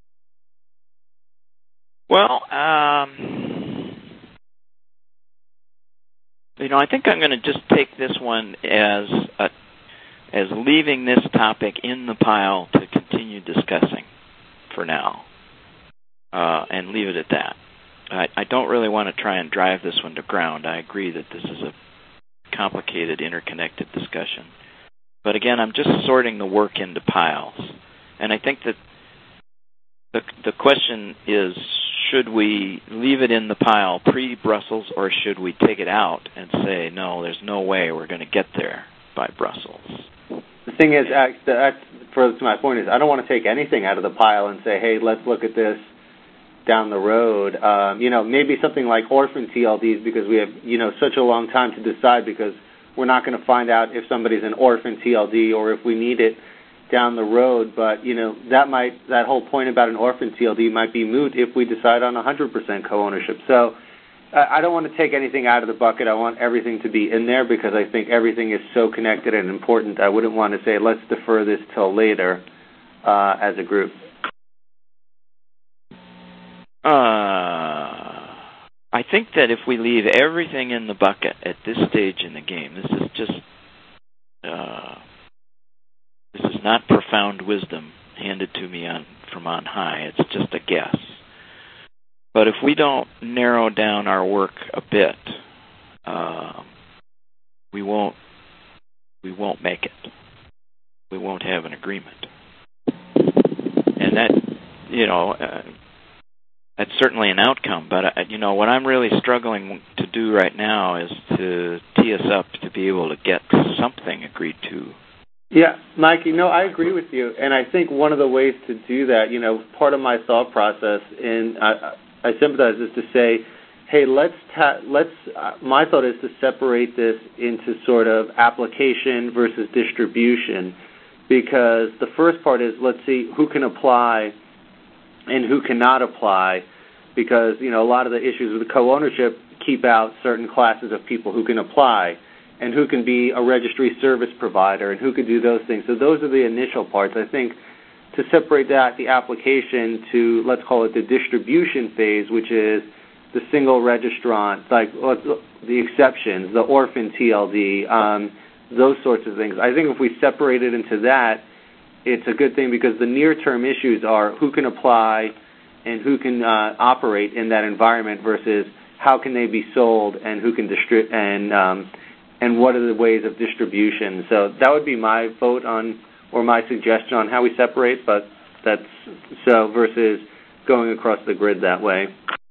Well, um, you know, I think I'm going to just take this one as a, as leaving this topic in the pile to continue discussing for now, uh, and leave it at that. I, I don't really want to try and drive this one to ground. I agree that this is a complicated, interconnected discussion. But again, I'm just sorting the work into piles. And I think that the the question is, should we leave it in the pile pre-Brussels, or should we take it out and say, no, there's no way we're going to get there by Brussels? The thing is, that's, further to my point, is I don't want to take anything out of the pile and say, hey, let's look at this down the road. Um, you know, maybe something like orphan T L Ds, because we have, you know, such a long time to decide, because we're not going to find out if somebody's an orphan T L D or if we need it down the road. But, you know, that might, that whole point about an orphan T L D might be moot if we decide on one hundred percent co-ownership. So uh, I don't want to take anything out of the bucket. I want everything to be in there, because I think everything is so connected and important. I wouldn't want to say, let's defer this till later uh, as a group. Uh, I think that if we leave everything in the bucket at this stage in the game, this is just, uh, this is not profound wisdom handed to me on from on high. It's just a guess. But if we don't narrow down our work a bit, uh, we won't, we won't make it. We won't have an agreement. And that, you know, uh, that's certainly an outcome, but, uh, you know, what I'm really struggling to do right now is to tee us up to be able to get something agreed to. Yeah, Mike, you know, I agree with you, and I think one of the ways to do that, you know, part of my thought process, and I, I sympathize, is to say, hey, let's, ta- let's. Uh, my thought is to separate this into sort of application versus distribution, because the first part is, let's see who can apply and who cannot apply, because, you know, a lot of the issues with the co-ownership keep out certain classes of people who can apply and who can be a registry service provider and who can do those things. So those are the initial parts. I think to separate that, the application, to, let's call it the distribution phase, which is the single registrant, like the exceptions, the orphan T L D, um, those sorts of things. I think if we separate it into that, it's a good thing, because the near-term issues are who can apply and who can uh, operate in that environment versus how can they be sold and who can distribute, and um, and what are the ways of distribution. So that would be my vote on, or my suggestion on how we separate, but that's so versus going across the grid that way.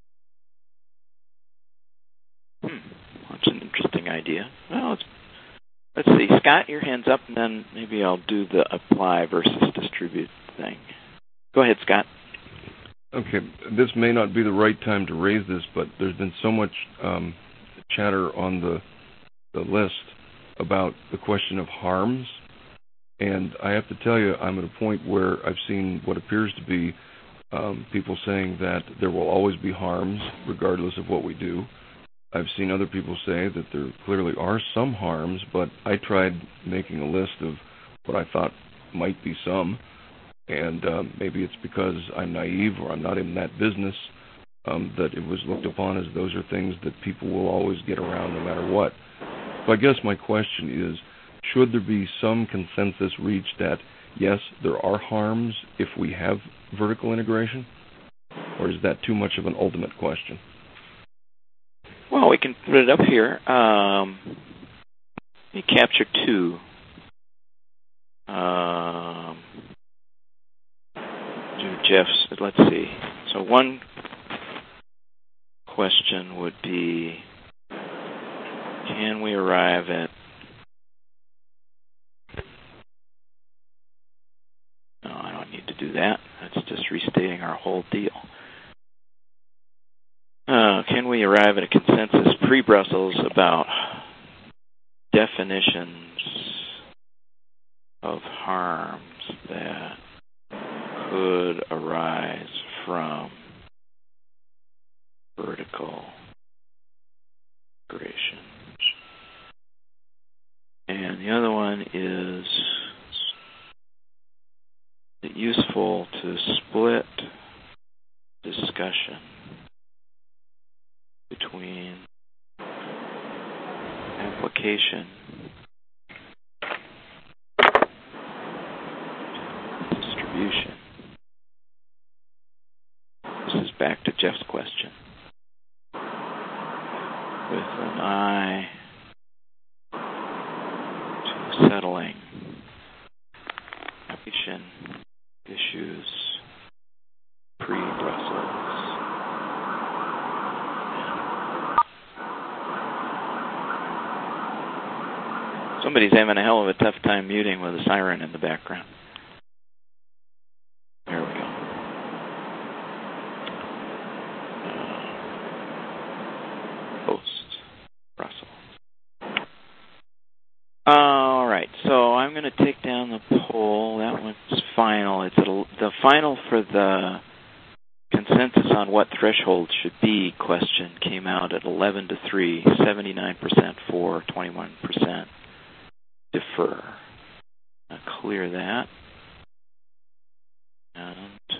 Hmm. That's an interesting idea. Well, it's Let's see, Scott, your hand's up, and then maybe I'll do the apply versus distribute thing. Go ahead, Scott. Okay, this may not be the right time to raise this, but there's been so much um, chatter on the the list about the question of harms, and I have to tell you, I'm at a point where I've seen what appears to be um, people saying that there will always be harms regardless of what we do. I've seen other people say that there clearly are some harms, but I tried making a list of what I thought might be some, and um, maybe it's because I'm naive or I'm not in that business, um, that it was looked upon as those are things that people will always get around no matter what. So I guess my question is, should there be some consensus reached that, yes, there are harms if we have vertical integration, or is that too much of an ultimate question? Well, we can put it up here. Um, let me capture two. Um, do Jeff's, let's see. So one question would be, can we arrive at, no, I don't need to do that. That's just restating our whole deal. Uh, can we arrive at a consensus pre-Brussels about definitions of harms that could arise from vertical integration. And the other one is it useful to split discussion between application distribution. This is back to Jeff's question. With an eye to settling application issues pre-Brussels. Somebody's having a hell of a tough time muting with a siren in the background. There we go. Uh, post Brussels. All right, so I'm going to take down the poll. That one's final. It's a, the final for the consensus on what threshold should be question came out at eleven to three, seventy-nine percent for, twenty-one percent defer. I'll clear that. And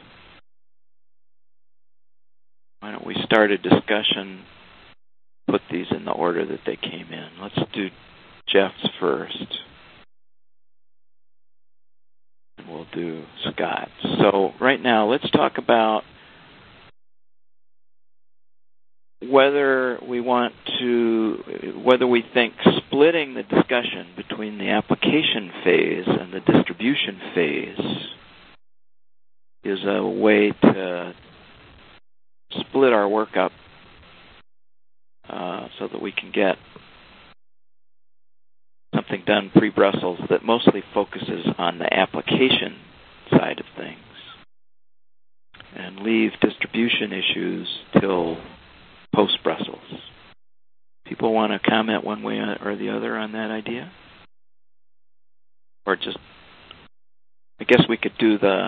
why don't we start a discussion, put these in the order that they came in. Let's do Jeff's first. And we'll do Scott's. So right now, let's talk about whether we want to, whether we think splitting the discussion between the application phase and the distribution phase is a way to split our work up uh, so that we can get something done pre-Brussels that mostly focuses on the application side of things and leave distribution issues till post-Brussels. People want to comment one way or the other on that idea? Or just, I guess we could do the,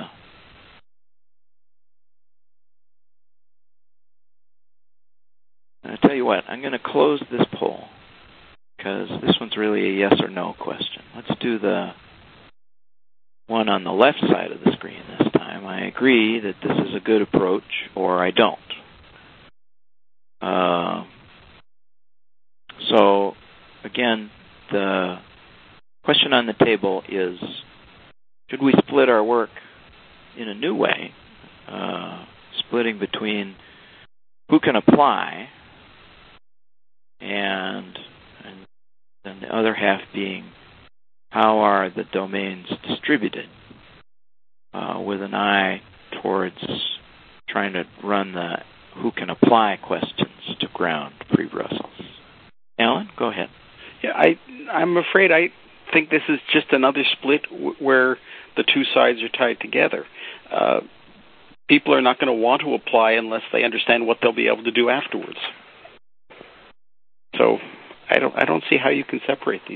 I'll tell you what, I'm going to close this poll because this one's really a yes or no question. Let's do the one on the left side of the screen this time. I agree that this is a good approach, or I don't. Uh, so, again, the question on the table is, should we split our work in a new way, uh, splitting between who can apply and, and then the other half being how are the domains distributed, uh, with an eye towards trying to run the who can apply questions to ground pre-Brussels. Alan, go ahead. Yeah, I, I'm afraid I think this is just another split w- where the two sides are tied together. Uh, people are not going to want to apply unless they understand what they'll be able to do afterwards. So I don't, I don't see how you can separate these.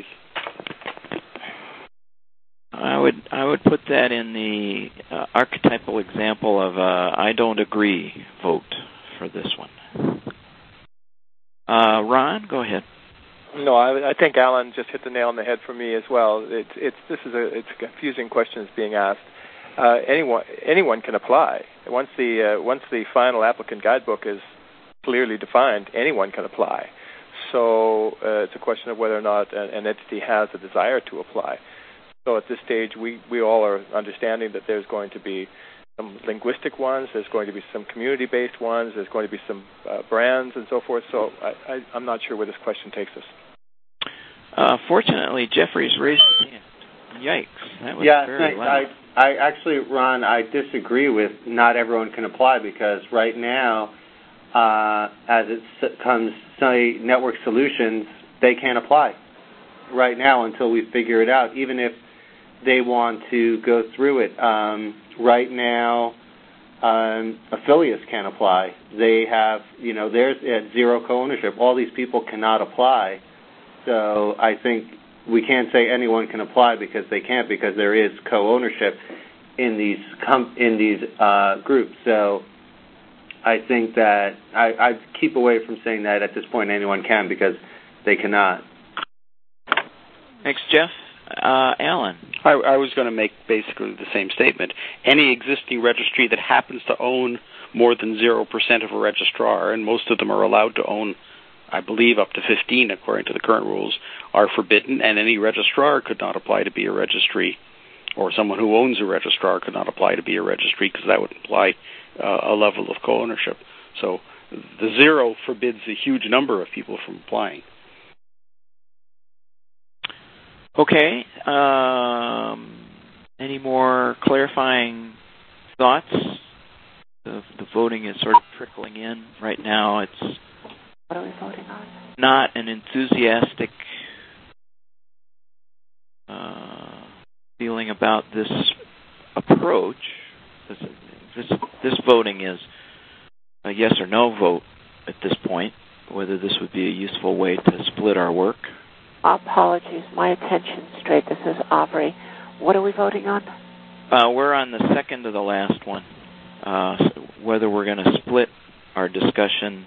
I would, I would put that in the uh, archetypal example of a I don't agree vote for this one. Uh, Ron, go ahead. No, I, I think Alan just hit the nail on the head for me as well. It's, it's this is a it's a confusing question that's being asked. Uh, anyone anyone can apply once the uh, once the final applicant guidebook is clearly defined. Anyone can apply. So uh, it's a question of whether or not an, an entity has a desire to apply. So at this stage, we, we all are understanding that there's going to be some linguistic ones, there's going to be some community-based ones, there's going to be some uh, brands and so forth. So I, I, I'm not sure where this question takes us. Uh, fortunately, Jeffrey's raised his hand. Yikes. That was yeah, very thanks. loud. I, I actually, Ron, I disagree with not everyone can apply because right now, uh, as it comes, say, network solutions, they can't apply right now until we figure it out, even if they want to go through it. Um, right now, um, affiliates can't apply. They have, you know, there's at zero co-ownership. All these people cannot apply. So I think we can't say anyone can apply because they can't, because there is co-ownership in these com- in these uh, groups. So I think that I, I'd keep away from saying that at this point anyone can, because they cannot. Thanks, Jeff. Uh, Alan. I, I was going to make basically the same statement. Any existing registry that happens to own more than zero percent of a registrar, and most of them are allowed to own, I believe, up to fifteen according to the current rules, are forbidden, and any registrar could not apply to be a registry, or someone who owns a registrar could not apply to be a registry, because that would imply uh, a level of co-ownership. So the zero forbids a huge number of people from applying. Okay. Um, any more clarifying thoughts? The, the voting is sort of trickling in right now. It's what are we voting on? Not an enthusiastic uh, feeling about this approach. This, this this voting is a yes or no vote at this point. Whether this would be a useful way to split our work. Apologies, my attention's straight. This is Aubrey. What are we voting on? Uh, we're on the second to the last one. Uh, whether we're going to split our discussion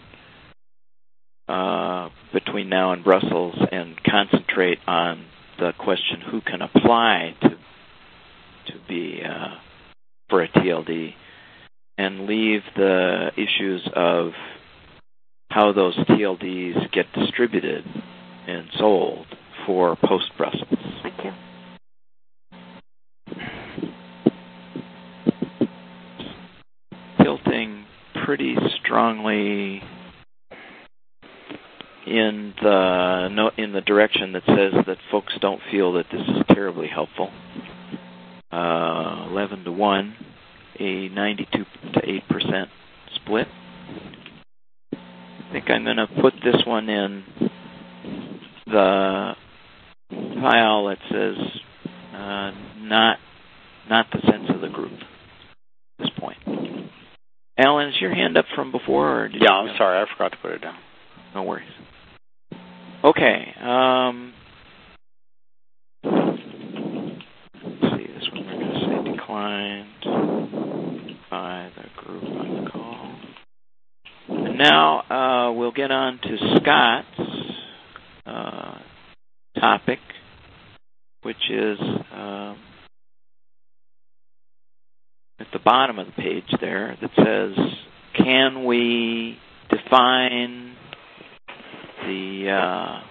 uh, between now and Brussels and concentrate on the question who can apply to to be uh, for a T L D, and leave the issues of how those T L Ds get distributed and sold for post-Brussels. Thank you. Tilting pretty strongly in the no, in the direction that says that folks don't feel that this is terribly helpful. Uh, eleven to one, a ninety-two to eight percent split. I think I'm going to put this one in the pile that says uh, not not the sense of the group at this point. Alan, is your hand up from before? Or did yeah, you I'm sorry. I forgot to put it down. No worries. Okay. Um, let's see. This one we're going to say declined by the group on the call. And now uh, we'll get on to Scott's uh, topic, which is um, at the bottom of the page there that says, can we define the uh,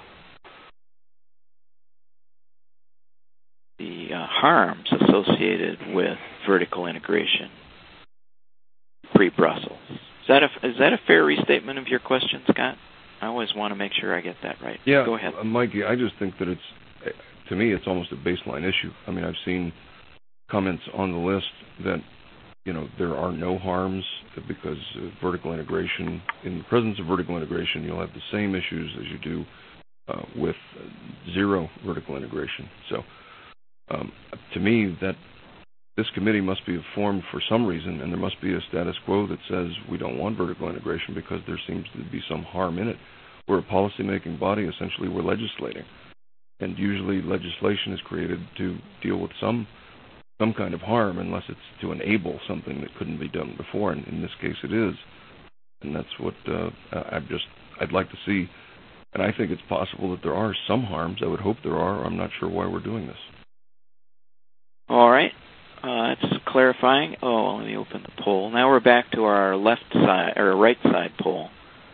the uh, harms associated with vertical integration pre-Brussels? Is that a, is that a fair restatement of your question, Scott? I always want to make sure I get that right. Yeah, go ahead. Uh, Mikey, I just think that it's, to me, it's almost a baseline issue. I mean, I've seen comments on the list that, you know, there are no harms because uh, vertical integration, in the presence of vertical integration, you'll have the same issues as you do uh, with uh, zero vertical integration. So, um, to me, that this committee must be formed for some reason, and there must be a status quo that says we don't want vertical integration because there seems to be some harm in it. We're a policy-making body. Essentially, we're legislating. And usually legislation is created to deal with some some kind of harm, unless it's to enable something that couldn't be done before. And in this case, it is. And that's what uh, I've just, I'd like to see. And I think it's possible that there are some harms. I would hope there are. I'm not sure why we're doing this. All right. Uh, that's clarifying. Oh, let me open the poll. Now we're back to our left side, or right side poll.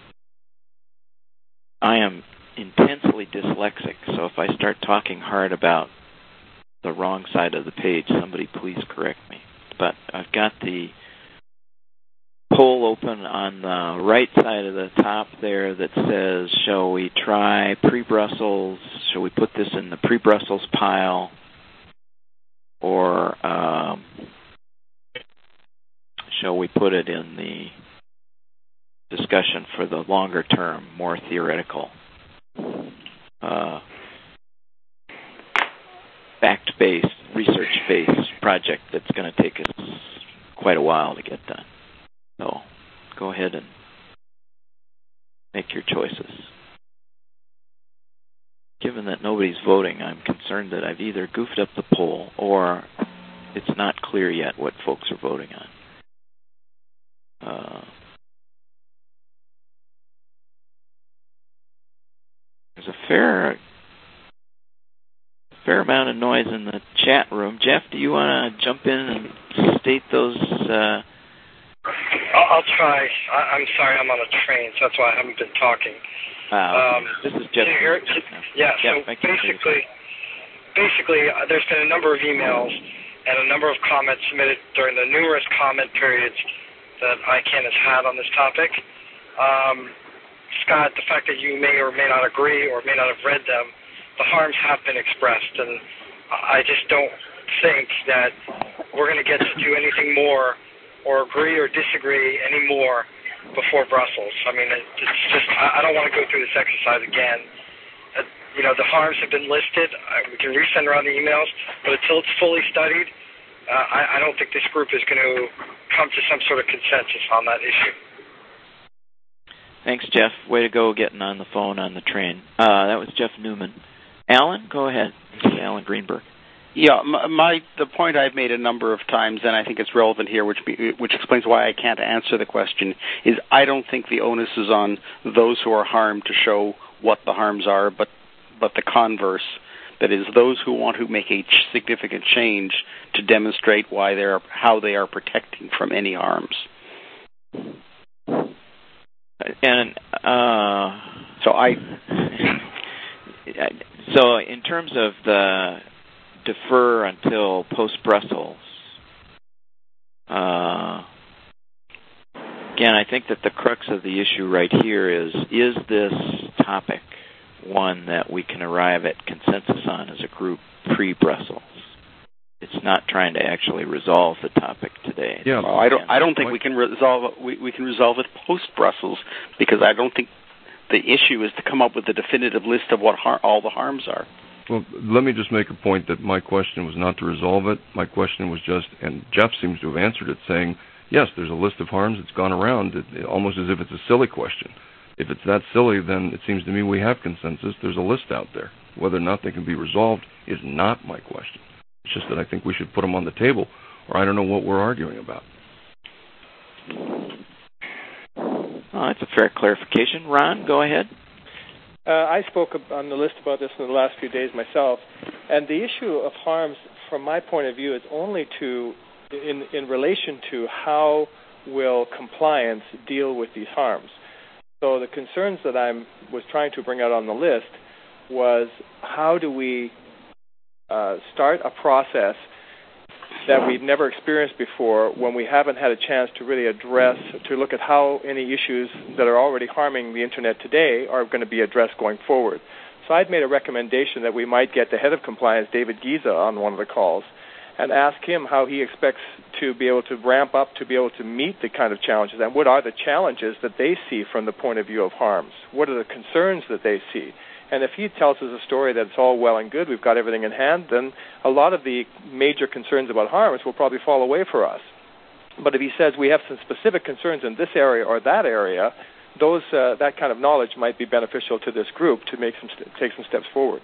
I am intensely dyslexic, so if I start talking hard about the wrong side of the page, somebody please correct me. But I've got the poll open on the right side of the top there that says, shall we try pre-Brussels? Shall we put this in the pre-Brussels pile? Or um, shall we put it in the discussion for the longer term, more theoretical, uh, fact-based, research-based project that's going to take us quite a while to get done? So go ahead and make your choices. given that nobody's voting, I'm concerned that I've either goofed up the poll or it's not clear yet what folks are voting on. Uh, there's a fair, fair amount of noise in the chat room. Jeff, do you want to jump in and state those? Uh... I'll, I'll try. I, I'm sorry, I'm on a train, so that's why I haven't been talking. Uh, um, this is Jeff. Hear, yeah, yeah, so basically, basically, uh, there's been a number of emails and a number of comments submitted during the numerous comment periods that I C A N has had on this topic. Um, Scott, the fact that you may or may not agree or may not have read them, the harms have been expressed, and I just don't think that we're going to get to do anything more or agree or disagree anymore before Brussels. I mean, it's just, I don't want to go through this exercise again. Uh, you know, the harms have been listed. Uh, we can resend around the emails, but until it's fully studied, uh, I, I don't think this group is going to come to some sort of consensus on that issue. Thanks, Jeff. Way to go getting on the phone on the train. Uh, that was Jeff Newman. Alan, go ahead. This is Alan Greenberg. Yeah, my, my the point I've made a number of times, and I think it's relevant here, which be, which explains why I can't answer the question, is I don't think the onus is on those who are harmed to show what the harms are, but but the converse, that is, those who want to make a significant change to demonstrate why they are how they are protecting from any harms. And uh, so I, so in terms of the defer until post-Brussels. Uh, again, I think that the crux of the issue right here is, is this topic one that we can arrive at consensus on as a group pre-Brussels? It's not trying to actually resolve the topic today. Yeah, well, I don't. I don't think we can resolve. We, we can resolve it post-Brussels, because I don't think the issue is to come up with a definitive list of what har- all the harms are. Well, let me just make a point that my question was not to resolve it. My question was just, and Jeff seems to have answered it, saying, yes, there's a list of harms that's gone around, it, it, almost as if it's a silly question. If it's that silly, then it seems to me we have consensus. There's a list out there. Whether or not they can be resolved is not my question. It's just that I think we should put them on the table, or I don't know what we're arguing about. Oh, that's a fair clarification. Ron, go ahead. Uh, I spoke on the list about this in the last few days myself, and the issue of harms, from my point of view, is only to in in relation to how will compliance deal with these harms. So the concerns that I was trying to bring out on the list was, how do we uh, start a process that we've never experienced before when we haven't had a chance to really address, to look at how any issues that are already harming the Internet today are going to be addressed going forward. So I'd made a recommendation that we might get the head of compliance, David Giza, on one of the calls and ask him how he expects to be able to ramp up to be able to meet the kind of challenges, and what are the challenges that they see from the point of view of harms. What are the concerns that they see? And if he tells us a story that it's all well and good, we've got everything in hand, then a lot of the major concerns about harms will probably fall away for us. But if he says we have some specific concerns in this area or that area, those uh, that kind of knowledge might be beneficial to this group to make some st- take some steps forward.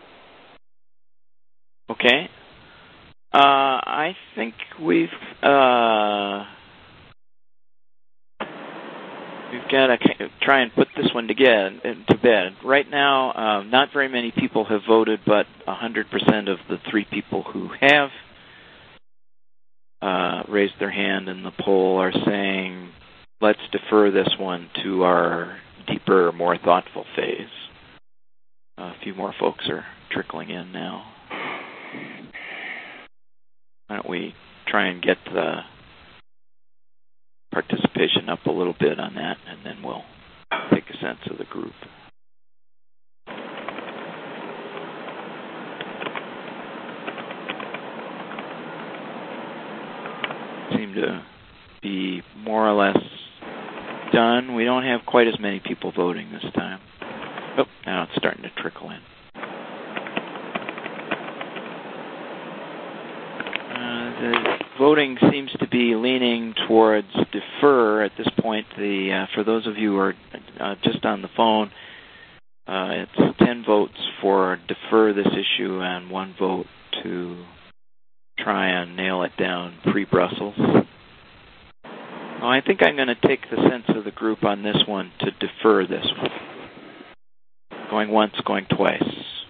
Okay. Uh, I think we've uh, we've got to try and put this one to, get, to bed. Right now, uh, not very many people have voted, but one hundred percent of the three people who have uh, raised their hand in the poll are saying, let's defer this one to our deeper, more thoughtful phase. Uh, a few more folks are trickling in now. Why don't we try and get the participation up a little bit on that, and then we'll take a sense of the group. Seem to be more or less done. We don't have quite as many people voting this time. Oh, now it's starting to trickle in. The voting seems to be leaning towards defer at this point. The uh, for those of you who are uh, just on the phone, Uh, it's ten votes for defer this issue and one vote to try and nail it down pre-Brussels. Well, I think I'm going to take the sense of the group on this one to defer this one. Going once, going twice.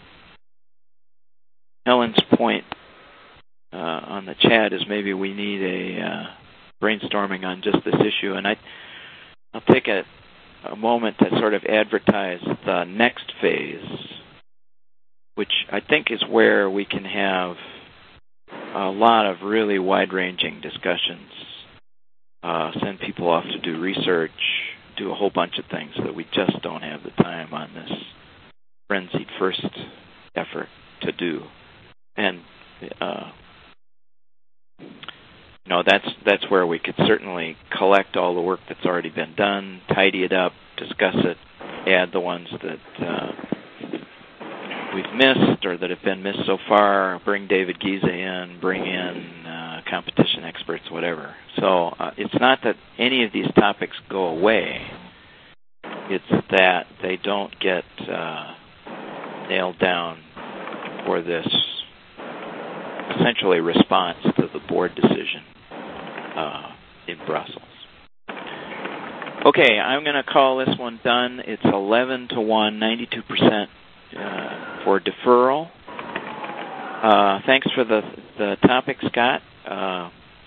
Helen's point uh, on the chat is maybe we need a uh, brainstorming on just this issue, and I, I'll take a, a moment to sort of advertise the next phase, which I think is where we can have a lot of really wide-ranging discussions, uh, send people off to do research, do a whole bunch of things that we just don't have the time on this frenzied first effort to do. And, uh, you know, that's that's where we could certainly collect all the work that's already been done, tidy it up, discuss it, add the ones that uh, we've missed or that have been missed so far, bring David Giza in, bring in uh, competition experts, whatever. So uh, it's not that any of these topics go away. It's that they don't get uh, nailed down for this essentially response to the board decision uh, in Brussels. Okay, I'm going to call this one done. It's eleven to one, ninety-two percent uh, for deferral. Uh, thanks for the the topic, Scott. Uh,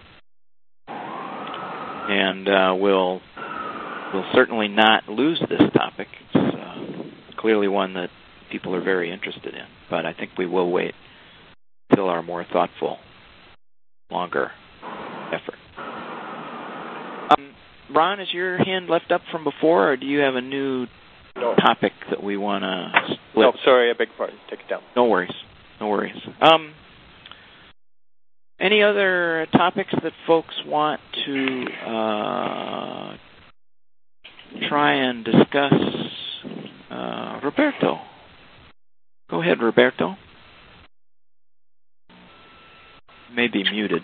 and uh, we'll we'll certainly not lose this topic. It's uh, clearly one that people are very interested in, but I think we will wait till our more thoughtful, longer effort. Um, Ron, is your hand left up from before, or do you have a new no. topic that we want to split? No, sorry, I beg your pardon. Take it down. No worries. No worries. Um, any other topics that folks want to uh, try and discuss? Uh, Roberto. Go ahead, Roberto. May be muted.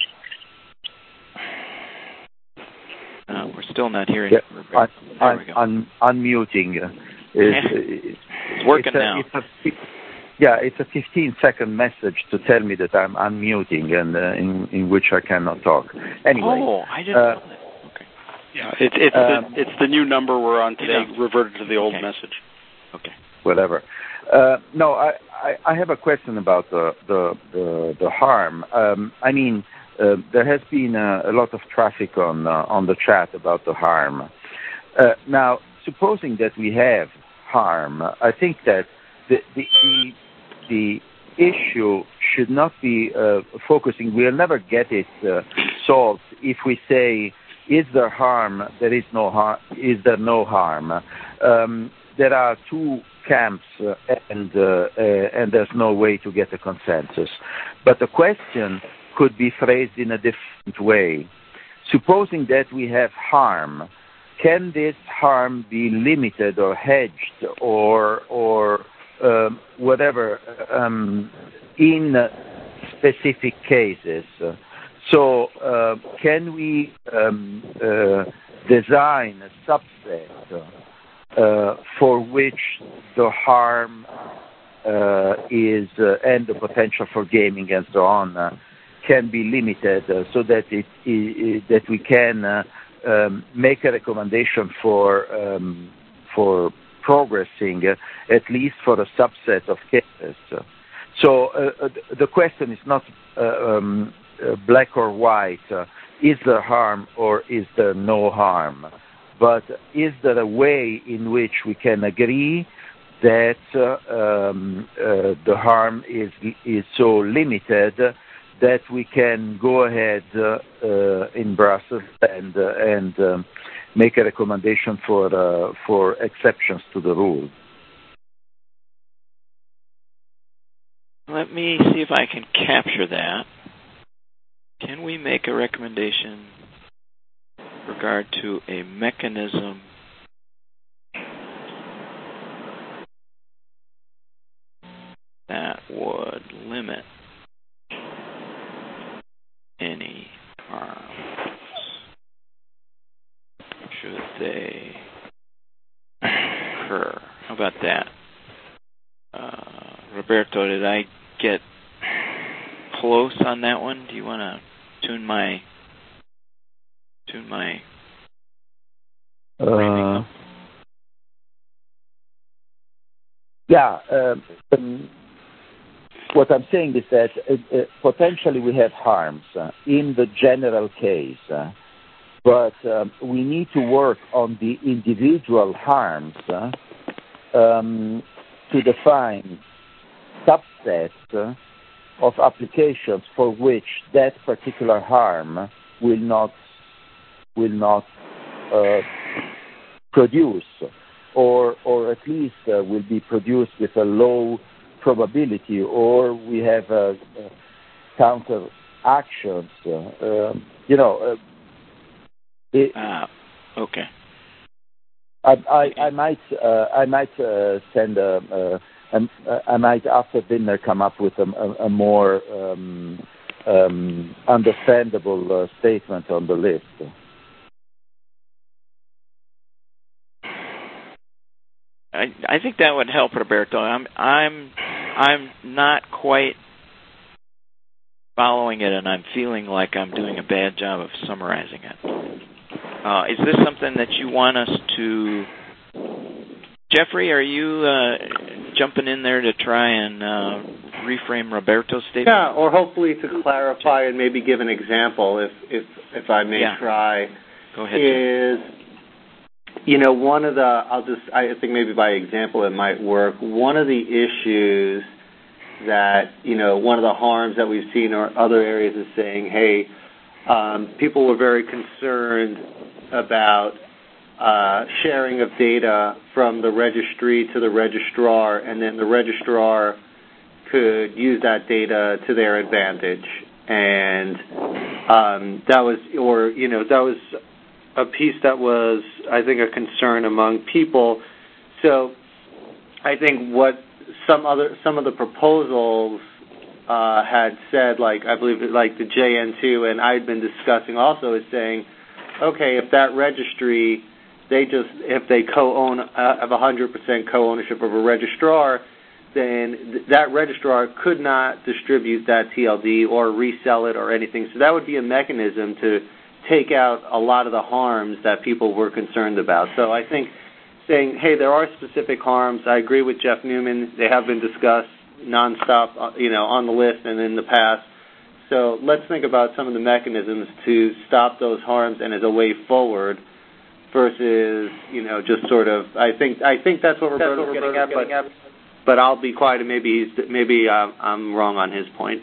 Uh, we're still not hearing. Yeah, I, there we go. I'm unmuting. Uh, it's, it's working it's a, now. It's a, yeah, it's a fifteen second message to tell me that I'm unmuting and uh, in, in which I cannot talk. Anyway. Oh, I didn't uh, know that. Okay. Yeah, it, it's um, the it's the new number we're on today. Yeah. Reverted to the old okay. message. Okay. Whatever. Uh, no, I, I, I have a question about the the the, the harm. Um, I mean, uh, there has been a, a lot of traffic on uh, on the chat about the harm. Uh, now, supposing that we have harm, I think that the the the, the issue should not be uh, focusing. We'll never get it uh, solved if we say, is there harm? There is no harm. Is there no harm? Um, there are two camps, uh, and uh, uh, and there's no way to get a consensus. But the question could be phrased in a different way. Supposing that we have harm, can this harm be limited or hedged or or um, whatever um, in specific cases? So uh, can we um, uh, design a subset Uh, for which the harm uh, is uh, and the potential for gaming and so on uh, can be limited, uh, so that it, it that we can uh, um, make a recommendation for um, for progressing uh, at least for a subset of cases. So uh, the question is not uh, um, uh, black or white. Uh, is there harm or is there no harm? But is there a way in which we can agree that uh, um, uh, the harm is is so limited that we can go ahead uh, uh, in Brussels and uh, and um, make a recommendation for uh, for exceptions to the rule? Let me see if I can capture that. Can we make a recommendation with regard to a mechanism that would limit any harms should they occur? How about that? Roberto, did I get close on that one? Do you want to tune my tune my? Uh, yeah. Um, um, what I'm saying is that uh, uh, potentially we have harms uh, in the general case, uh, but um, we need to work on the individual harms uh, um, to define subsets uh, of applications for which that particular harm will not will not uh, produce, or or at least uh, will be produced with a low probability, or we have uh, uh, counter actions. Uh, um, you know. Uh, it, ah, okay. I, I, I might uh, I might uh, send a, a, a I might after dinner come up with a, a, a more um, um, understandable uh, statement on the list. I I think that would help, Roberto. I'm I'm I'm not quite following it, and I'm feeling like I'm doing a bad job of summarizing it. Uh, is this something that you want us to? Jeffrey, are you uh, jumping in there to try and uh, reframe Roberto's statement? Yeah, or hopefully to clarify and maybe give an example, if if if I may yeah. try. Go ahead. Is Jeff. You know, one of the I'll just I think maybe by example it might work. One of the issues that you know one of the harms that we've seen in other areas is saying, hey, um, people were very concerned about uh, sharing of data from the registry to the registrar, and then the registrar could use that data to their advantage. And um, that was, or, you know, that was a piece that was, I think, a concern among people. So I think what some other, some of the proposals uh, had said, like, I believe, like the J N two, and I'd been discussing also, is saying, okay, if that registry, they just, if they co-own, uh, have one hundred percent co-ownership of a registrar, then th- that registrar could not distribute that T L D or resell it or anything. So that would be a mechanism to take out a lot of the harms that people were concerned about. So I think saying, hey, there are specific harms. I agree with Jeff Newman. They have been discussed nonstop, you know, on the list and in the past. So let's think about some of the mechanisms to stop those harms and as a way forward versus, you know, just sort of, I think I think that's what Roberto's getting, getting, at, getting but, at, but I'll be quiet and maybe he's, maybe uh, I'm wrong on his point.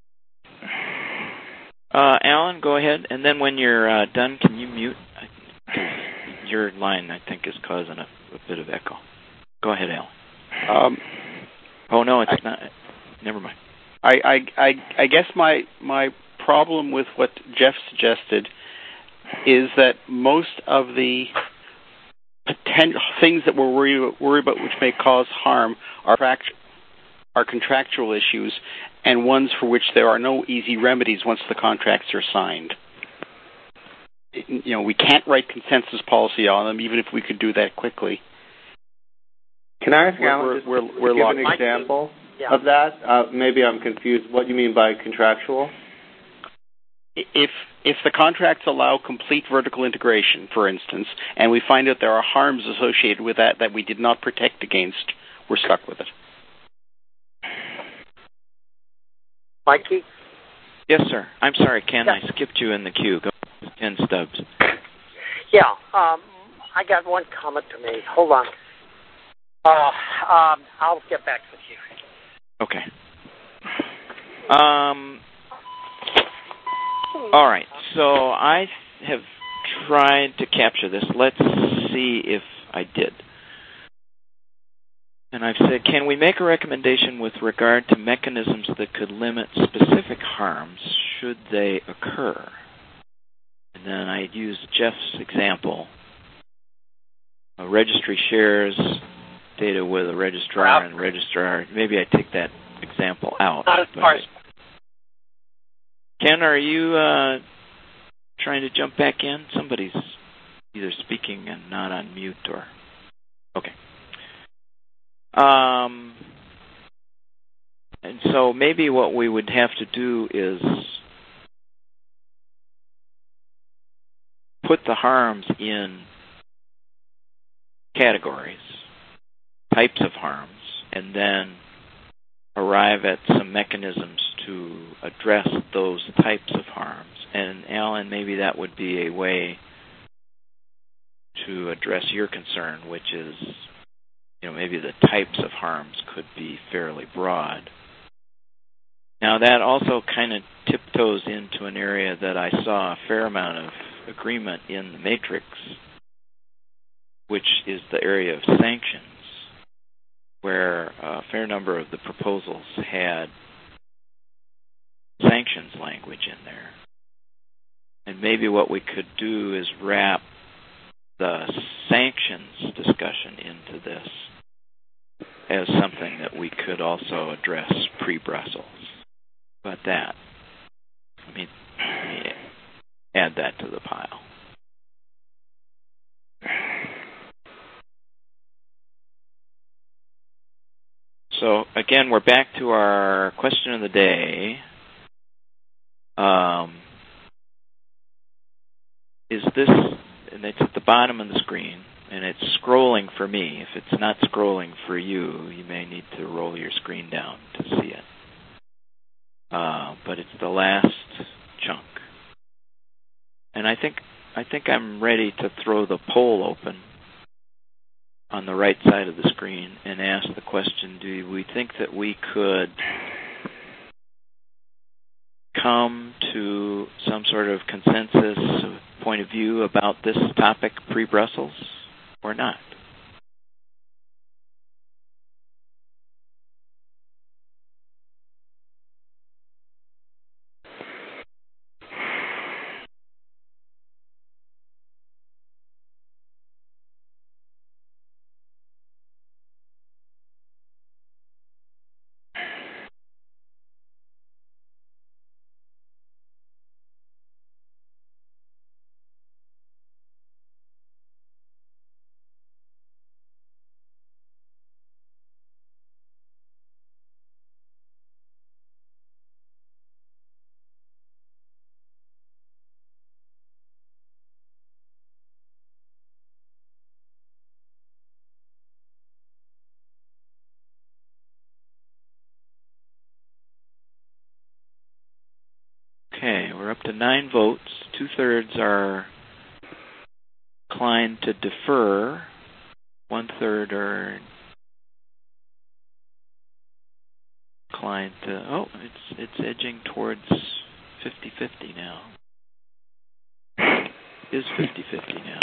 Uh, Alan, go ahead. And then when you're uh, done, can you mute? Your line, I think, is causing a, a bit of echo. Go ahead, Alan. Um, oh, no, it's I, not. Never mind. I, I, I, I guess my my problem with what Jeff suggested is that most of the potential things that we're worried, worried about which may cause harm are, are contractual issues and ones for which there are no easy remedies once the contracts are signed. You know, we can't write consensus policy on them, even if we could do that quickly. Can I ask Alan we're, just we're, to we're give locked. an example yeah. of that? Uh, maybe I'm confused. What do you mean by contractual? If if the contracts allow complete vertical integration, for instance, and we find out there are harms associated with that that we did not protect against, we're stuck with it. Mikey? Yes, sir. I'm sorry, Ken. Yeah. I skipped you in the queue. Go, Ken Stubbs. Yeah, um, I got one comment to make. Hold on. Uh, um, I'll get back with you. Okay. Um. All right. So I have tried to capture this. Let's see if I did. And I've said, can we make a recommendation with regard to mechanisms that could limit specific harms should they occur? And then I used Jeff's example. A registry shares data with a registrar and registrar. Maybe I take that example out. Not as far as Ken, are you uh, trying to jump back in? Somebody's either speaking and not on mute or... Okay. Um, and so maybe what we would have to do is put the harms in categories, types of harms, and then arrive at some mechanisms to address those types of harms. And Alan, maybe that would be a way to address your concern, which is, you know, maybe the types of harms could be fairly broad. Now, that also kind of tiptoes into an area that I saw a fair amount of agreement in the matrix, which is the area of sanctions, where a fair number of the proposals had sanctions language in there. And maybe what we could do is wrap the sanctions discussion into this as something that we could also address pre-Brussels. But that, let me, let me add that to the pile. So again, we're back to our question of the day. Um, is this, and it's at the bottom of the screen, and it's scrolling for me. If it's not scrolling for you, you may need to roll your screen down to see it. Uh, but it's the last chunk. And I think I think I'm ready to throw the poll open on the right side of the screen and ask the question, do we think that we could come to some sort of consensus point of view about this topic pre-Brussels or not? Okay, we're up to nine votes. Two-thirds are inclined to defer. One-third are inclined to... Oh, it's it's edging towards fifty-fifty now. It is fifty-fifty now.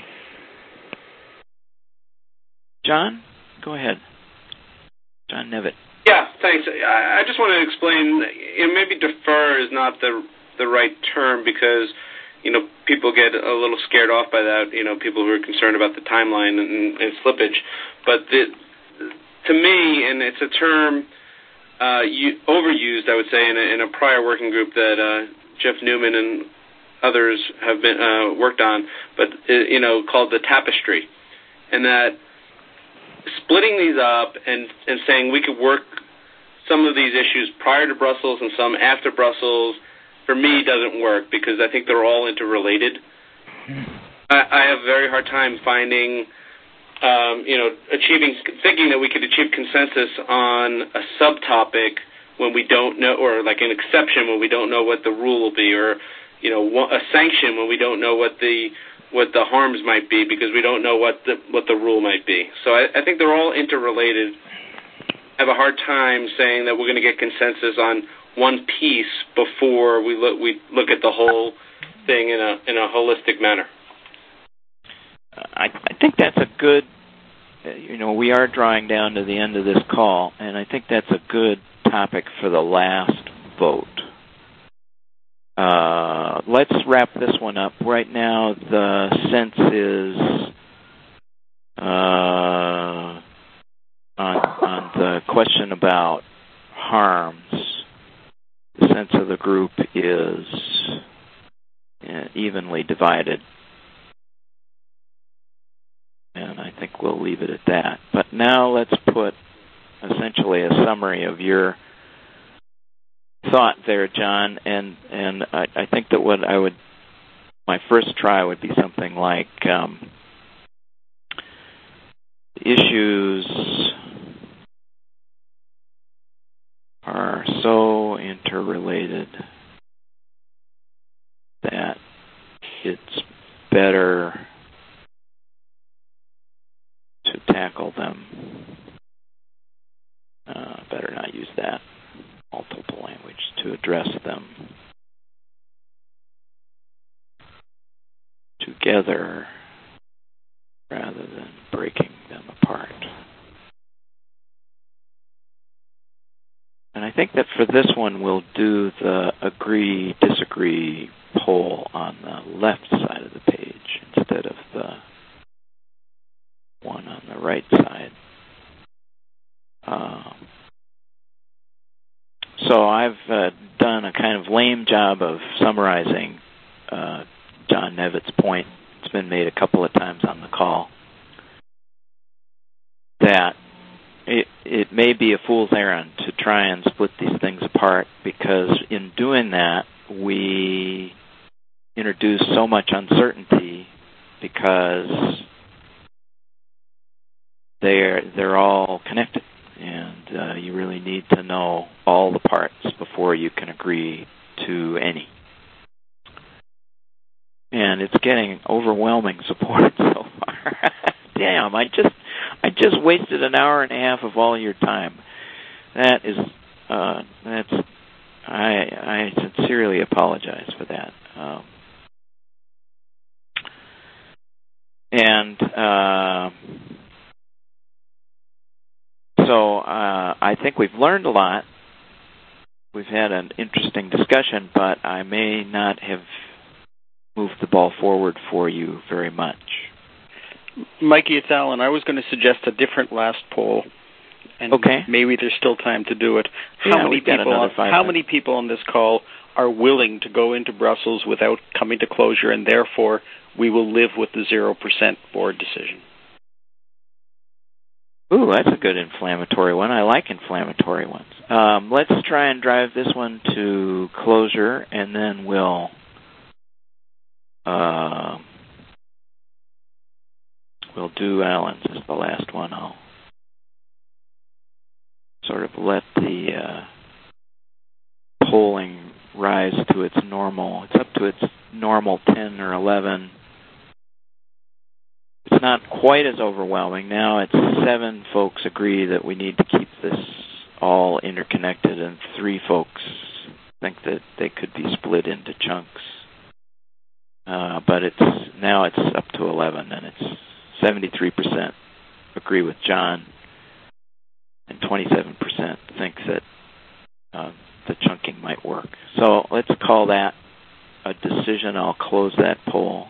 John, go ahead. John Nevitt. Yeah, thanks. I, I just want to explain, you know, maybe defer is not the the right term because, you know, people get a little scared off by that, you know, people who are concerned about the timeline and, and slippage. But the, to me, and it's a term uh, you, overused, I would say, in a, in a prior working group that uh, Jeff Newman and others have been uh, worked on, but, uh, you know, called the tapestry. And that splitting these up and, and saying we could work some of these issues prior to Brussels and some after Brussels, for me, doesn't work because I think they're all interrelated. I, I have a very hard time finding, um, you know, achieving, thinking that we could achieve consensus on a subtopic when we don't know, or like an exception when we don't know what the rule will be, or, you know, a sanction when we don't know what the what the harms might be because we don't know what the what the rule might be. So I, I think they're all interrelated. I have a hard time saying that we're going to get consensus on one piece before we look we look at the whole thing in a in a holistic manner. I, I think that's a good, you know, we are drawing down to the end of this call, and I think that's a good topic for the last vote. Uh, let's wrap this one up. Right now, the sense is uh, on, on the question about harms. The sense of the group is uh, evenly divided. And I think we'll leave it at that. But now let's put essentially a summary of your thought there, John, and and I, I think that what I would, my first try would be something like um, issues are so interrelated that it's better to tackle them. Uh, better not use that multiple language, to address them together rather than breaking them apart. And I think that for this one, we'll do the agree, disagree poll on the left side of the page instead of the one on the right side. Um, so I've uh, done a kind of lame job of summarizing uh, John Nevitt's point. It's been made a couple of times on the call that it, it may be a fool's errand to try and split these things apart, because in doing that, we introduce so much uncertainty because they're, they're all connected. And uh, you really need to know all the parts before you can agree to any. And it's getting overwhelming support so far. Damn, I just I just wasted an hour and a half of all your time. That is uh, that's I I sincerely apologize for that. Um, and uh, So uh, I think we've learned a lot. We've had an interesting discussion, but I may not have moved the ball forward for you very much. Mikey, it's Alan. I was going to suggest a different last poll, and okay. maybe there's still time to do it. Yeah, how many people? On, how minutes. many people on this call are willing to go into Brussels without coming to closure, and therefore we will live with the zero percent board decision? Ooh, that's a good inflammatory one. I like inflammatory ones. Um, let's try and drive this one to closure, and then we'll uh, we'll do Alan's as the last one. I'll sort of let the uh, polling rise to its normal. It's up to its normal ten or eleven. It's not quite as overwhelming. Now it's seven folks agree that we need to keep this all interconnected, and three folks think that they could be split into chunks. Uh, but it's now it's up to eleven, and it's seventy-three percent agree with John, and twenty-seven percent think that uh, the chunking might work. So let's call that a decision. I'll close that poll.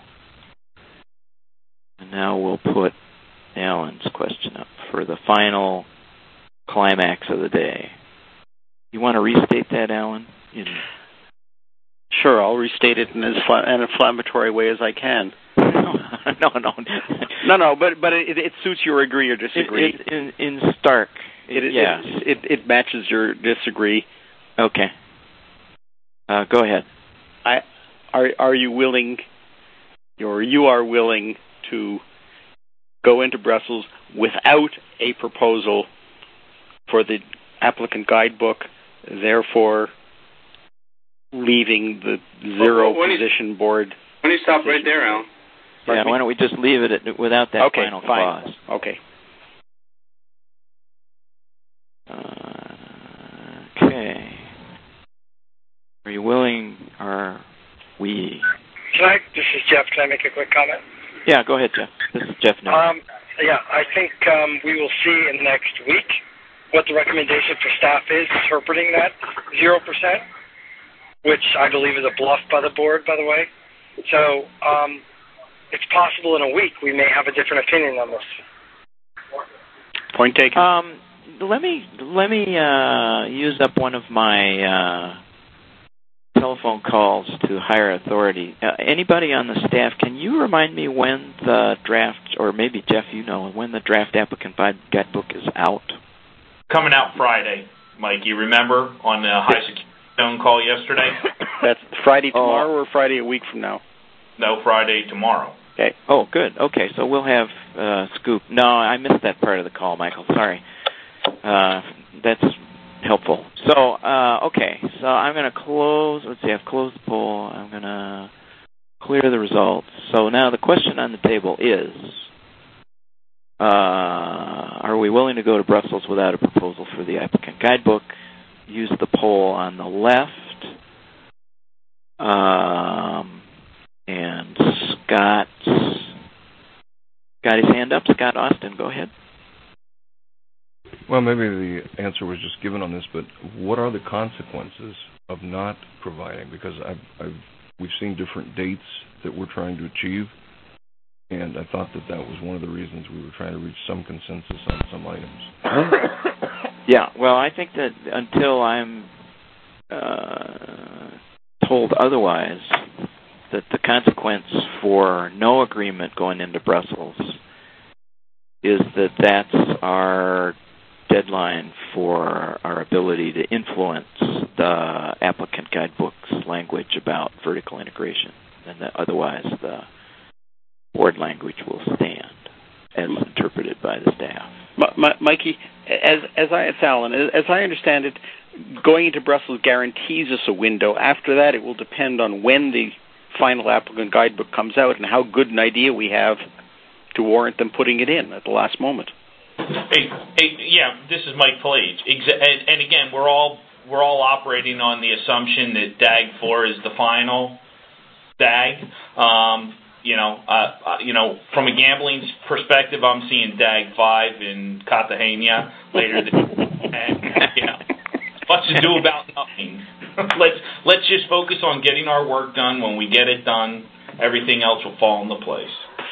And now we'll put Alan's question up for the final climax of the day. You want to restate that, Alan? In... Sure, I'll restate it in as an inflammatory way as I can. no, no, no, no. But but it, it suits your agree or disagree. It, it, in, in stark, it, it, yeah, it, it, it matches your disagree. Okay. Uh, go ahead. I are are you willing, or you are willing to go into Brussels without a proposal for the applicant guidebook, therefore leaving the zero well, position you, board? Why don't you stop right there, Alan? Yeah, why don't we just leave it at, without that okay, final fine. clause? Okay. Uh, okay. Are you willing, or we... Can I, this is Jeff, can I make a quick comment? Yeah, go ahead, Jeff. This is Jeff now. Um, yeah, I think um, we will see in the next week what the recommendation for staff is interpreting that zero percent, which I believe is a bluff by the board, by the way. So um, it's possible in a week we may have a different opinion on this. Point taken. Um, let me let me uh, use up one of my uh, telephone calls to higher authority. Uh, anybody on the staff, can you remind me when the draft, or maybe Jeff, you know, when the draft applicant guidebook is out? Coming out Friday, Mike. You remember on the high sec- phone call yesterday. That's Friday tomorrow oh. or Friday a week from now? No, Friday tomorrow. Okay. Oh, good. Okay, so we'll have uh, Scoop. No, I missed that part of the call, Michael. Sorry. Uh, that's helpful. So, uh, okay, so I'm going to close. Let's see, I've closed the poll. I'm going to clear the results. So now the question on the table is, uh, are we willing to go to Brussels without a proposal for the applicant guidebook? Use the poll on the left. Um, and Scott, got his hand up. Scott Austin, go ahead. Well, maybe the answer was just given on this, but what are the consequences of not providing? Because I've, I've, we've seen different dates that we're trying to achieve, and I thought that that was one of the reasons we were trying to reach some consensus on some items. Yeah, well, I think that until I'm uh, told otherwise, that the consequence for no agreement going into Brussels is that that's our deadline for our ability to influence the applicant guidebook's language about vertical integration, and that otherwise the board language will stand as interpreted by the staff. M- M- Mikey, as as I it's Alan, as I understand it, going into Brussels guarantees us a window. After that, it will depend on when the final applicant guidebook comes out and how good an idea we have to warrant them putting it in at the last moment. Hey, hey, yeah, this is Mike Pallage. Exa- and, and again, we're all we're all operating on the assumption that D A G four is the final D A G. Um, you know, uh, uh, you know, from a gambling perspective, I'm seeing D A G five in Cartagena later this year. You know, much to do about nothing. let's let's just focus on getting our work done. When we get it done, everything else will fall into place.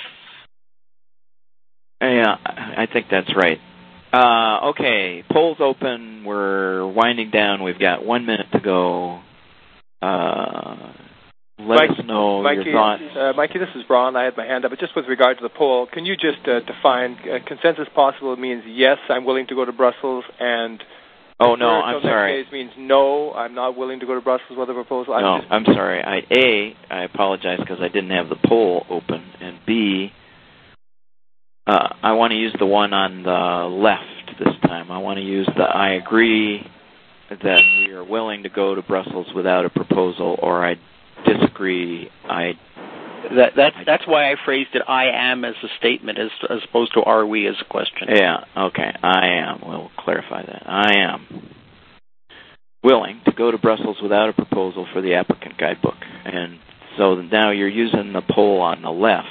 Yeah, I think that's right. Uh, okay, polls open. We're winding down. We've got one minute to go. Uh, let Mike, us know Mikey, your thoughts. Uh, Mikey, this is Ron. I had my hand up. But just with regard to the poll, can you just uh, define uh, consensus possible means yes, I'm willing to go to Brussels, and oh no, I'm sorry. Next case means no, I'm not willing to go to Brussels with a proposal. I'm no, just... I'm sorry. I A, I apologize because I didn't have the poll open, and B, uh, I want to use the one on the left this time. I want to use the I agree that we are willing to go to Brussels without a proposal, or I disagree. I that that's that's why I phrased it I am as a statement as as opposed to are we as a question. Yeah, okay. I am. We'll clarify that. I am willing to go to Brussels without a proposal for the applicant guidebook. And so now you're using the poll on the left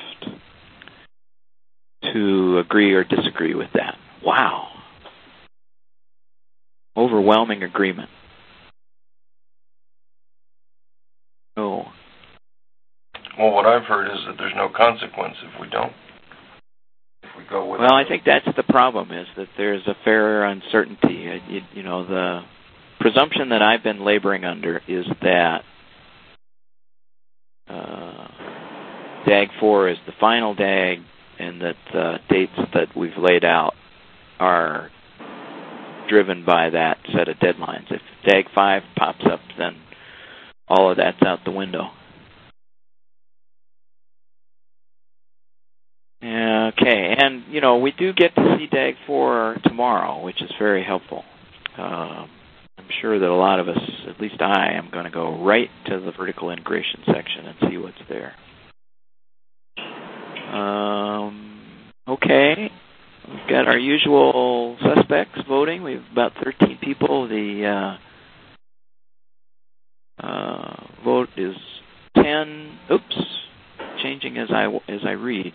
to agree or disagree with that. Wow. Overwhelming agreement. Oh. Well, what I've heard is that there's no consequence if we don't. If we go with well, I think that's the problem, is that there's a fair uncertainty. You, you know, the presumption that I've been laboring under is that uh, D A G four is the final D A G, and that the dates that we've laid out are driven by that set of deadlines. If D A G five pops up, then all of that's out the window. Okay, and, you know, we do get to see D A G four tomorrow, which is very helpful. Uh, I'm sure that a lot of us, at least I, am going to go right to the vertical integration section and see what's there. Um, okay, we've got our usual suspects voting. We have about thirteen people. The uh, uh, vote is ten. Oops, changing as I as I read.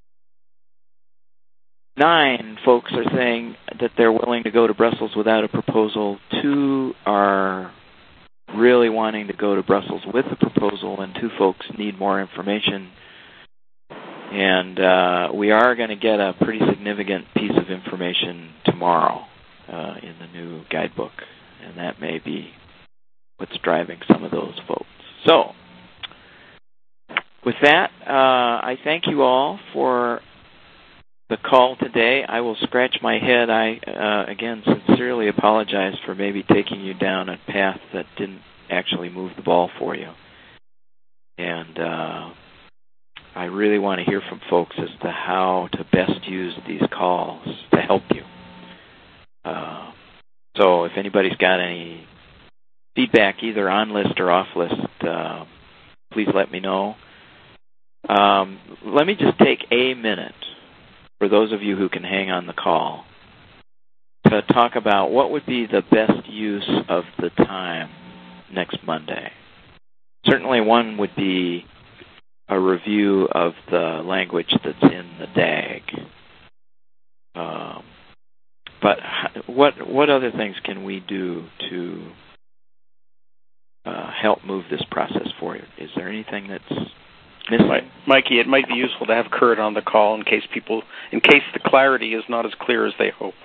Nine folks are saying that they're willing to go to Brussels without a proposal. Two are really wanting to go to Brussels with a proposal, and two folks need more information. And uh, we are going to get a pretty significant piece of information tomorrow uh, in the new guidebook, and that may be what's driving some of those votes. So, with that, uh, I thank you all for the call today. I will scratch my head. I, uh, again, sincerely apologize for maybe taking you down a path that didn't actually move the ball for you. And uh, I really want to hear from folks as to how to best use these calls to help you. Uh, so if anybody's got any feedback, either on list or off list, uh, please let me know. Um, let me just take a minute for those of you who can hang on the call to talk about what would be the best use of the time next Monday. Certainly one would be a review of the language that's in the D A G. Um, but what what other things can we do to uh, help move this process forward? Is there anything that's missing? Mikey, it might be useful to have Kurt on the call in case people, in case the clarity is not as clear as they hope.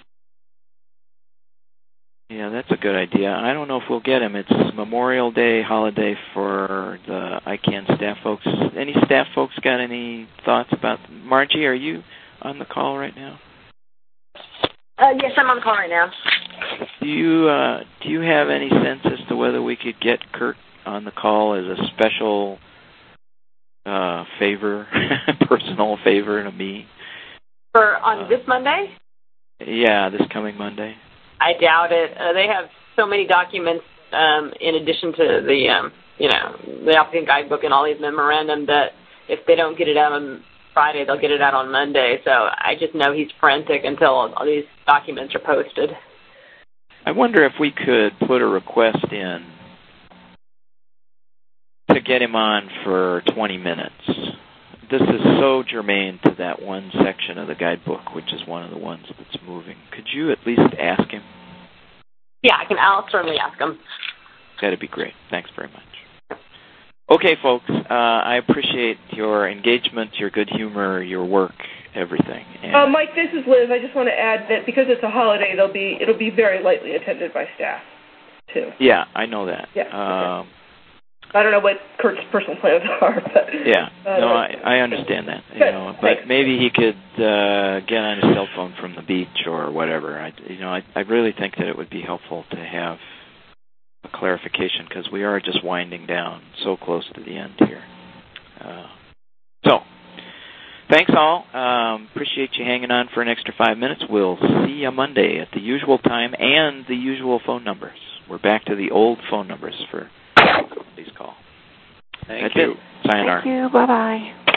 Yeah, that's a good idea. I don't know if we'll get him. It's Memorial Day holiday for the I CANN staff folks. Any staff folks got any thoughts about Margie? Are you on the call right now? Uh, yes, I'm on the call right now. Do you uh, do you have any sense as to whether we could get Kurt on the call as a special uh, favor, personal favor to me? For on uh, this Monday? Yeah, this coming Monday. I doubt it. Uh, they have so many documents um, in addition to the, um, you know, the applicant guidebook and all these memorandum that if they don't get it out on Friday, they'll get it out on Monday. So I just know he's frantic until all these documents are posted. I wonder if we could put a request in to get him on for twenty minutes. This is so germane to that one section of the guidebook, which is one of the ones that's moving. Could you at least ask him? Yeah, I can. I'll certainly ask him. That'd be great. Thanks very much. Okay, folks, uh, I appreciate your engagement, your good humor, your work, everything. And uh, Mike, this is Liz. I just want to add that because it's a holiday, they'll be it'll be very lightly attended by staff, too. Yeah, I know that. Yeah. Um, okay. I don't know what Kurt's personal plans are, but yeah, uh, no, I, I understand that. You know, but Thanks. maybe he could uh, get on his cell phone from the beach or whatever. I, you know, I, I really think that it would be helpful to have a clarification because we are just winding down so close to the end here. Uh, so, thanks all. Um, appreciate you hanging on for an extra five minutes. We'll see you Monday at the usual time and the usual phone numbers. We're back to the old phone numbers for. Please call. Thank That's you. It. Sayonara. Thank you. Bye-bye.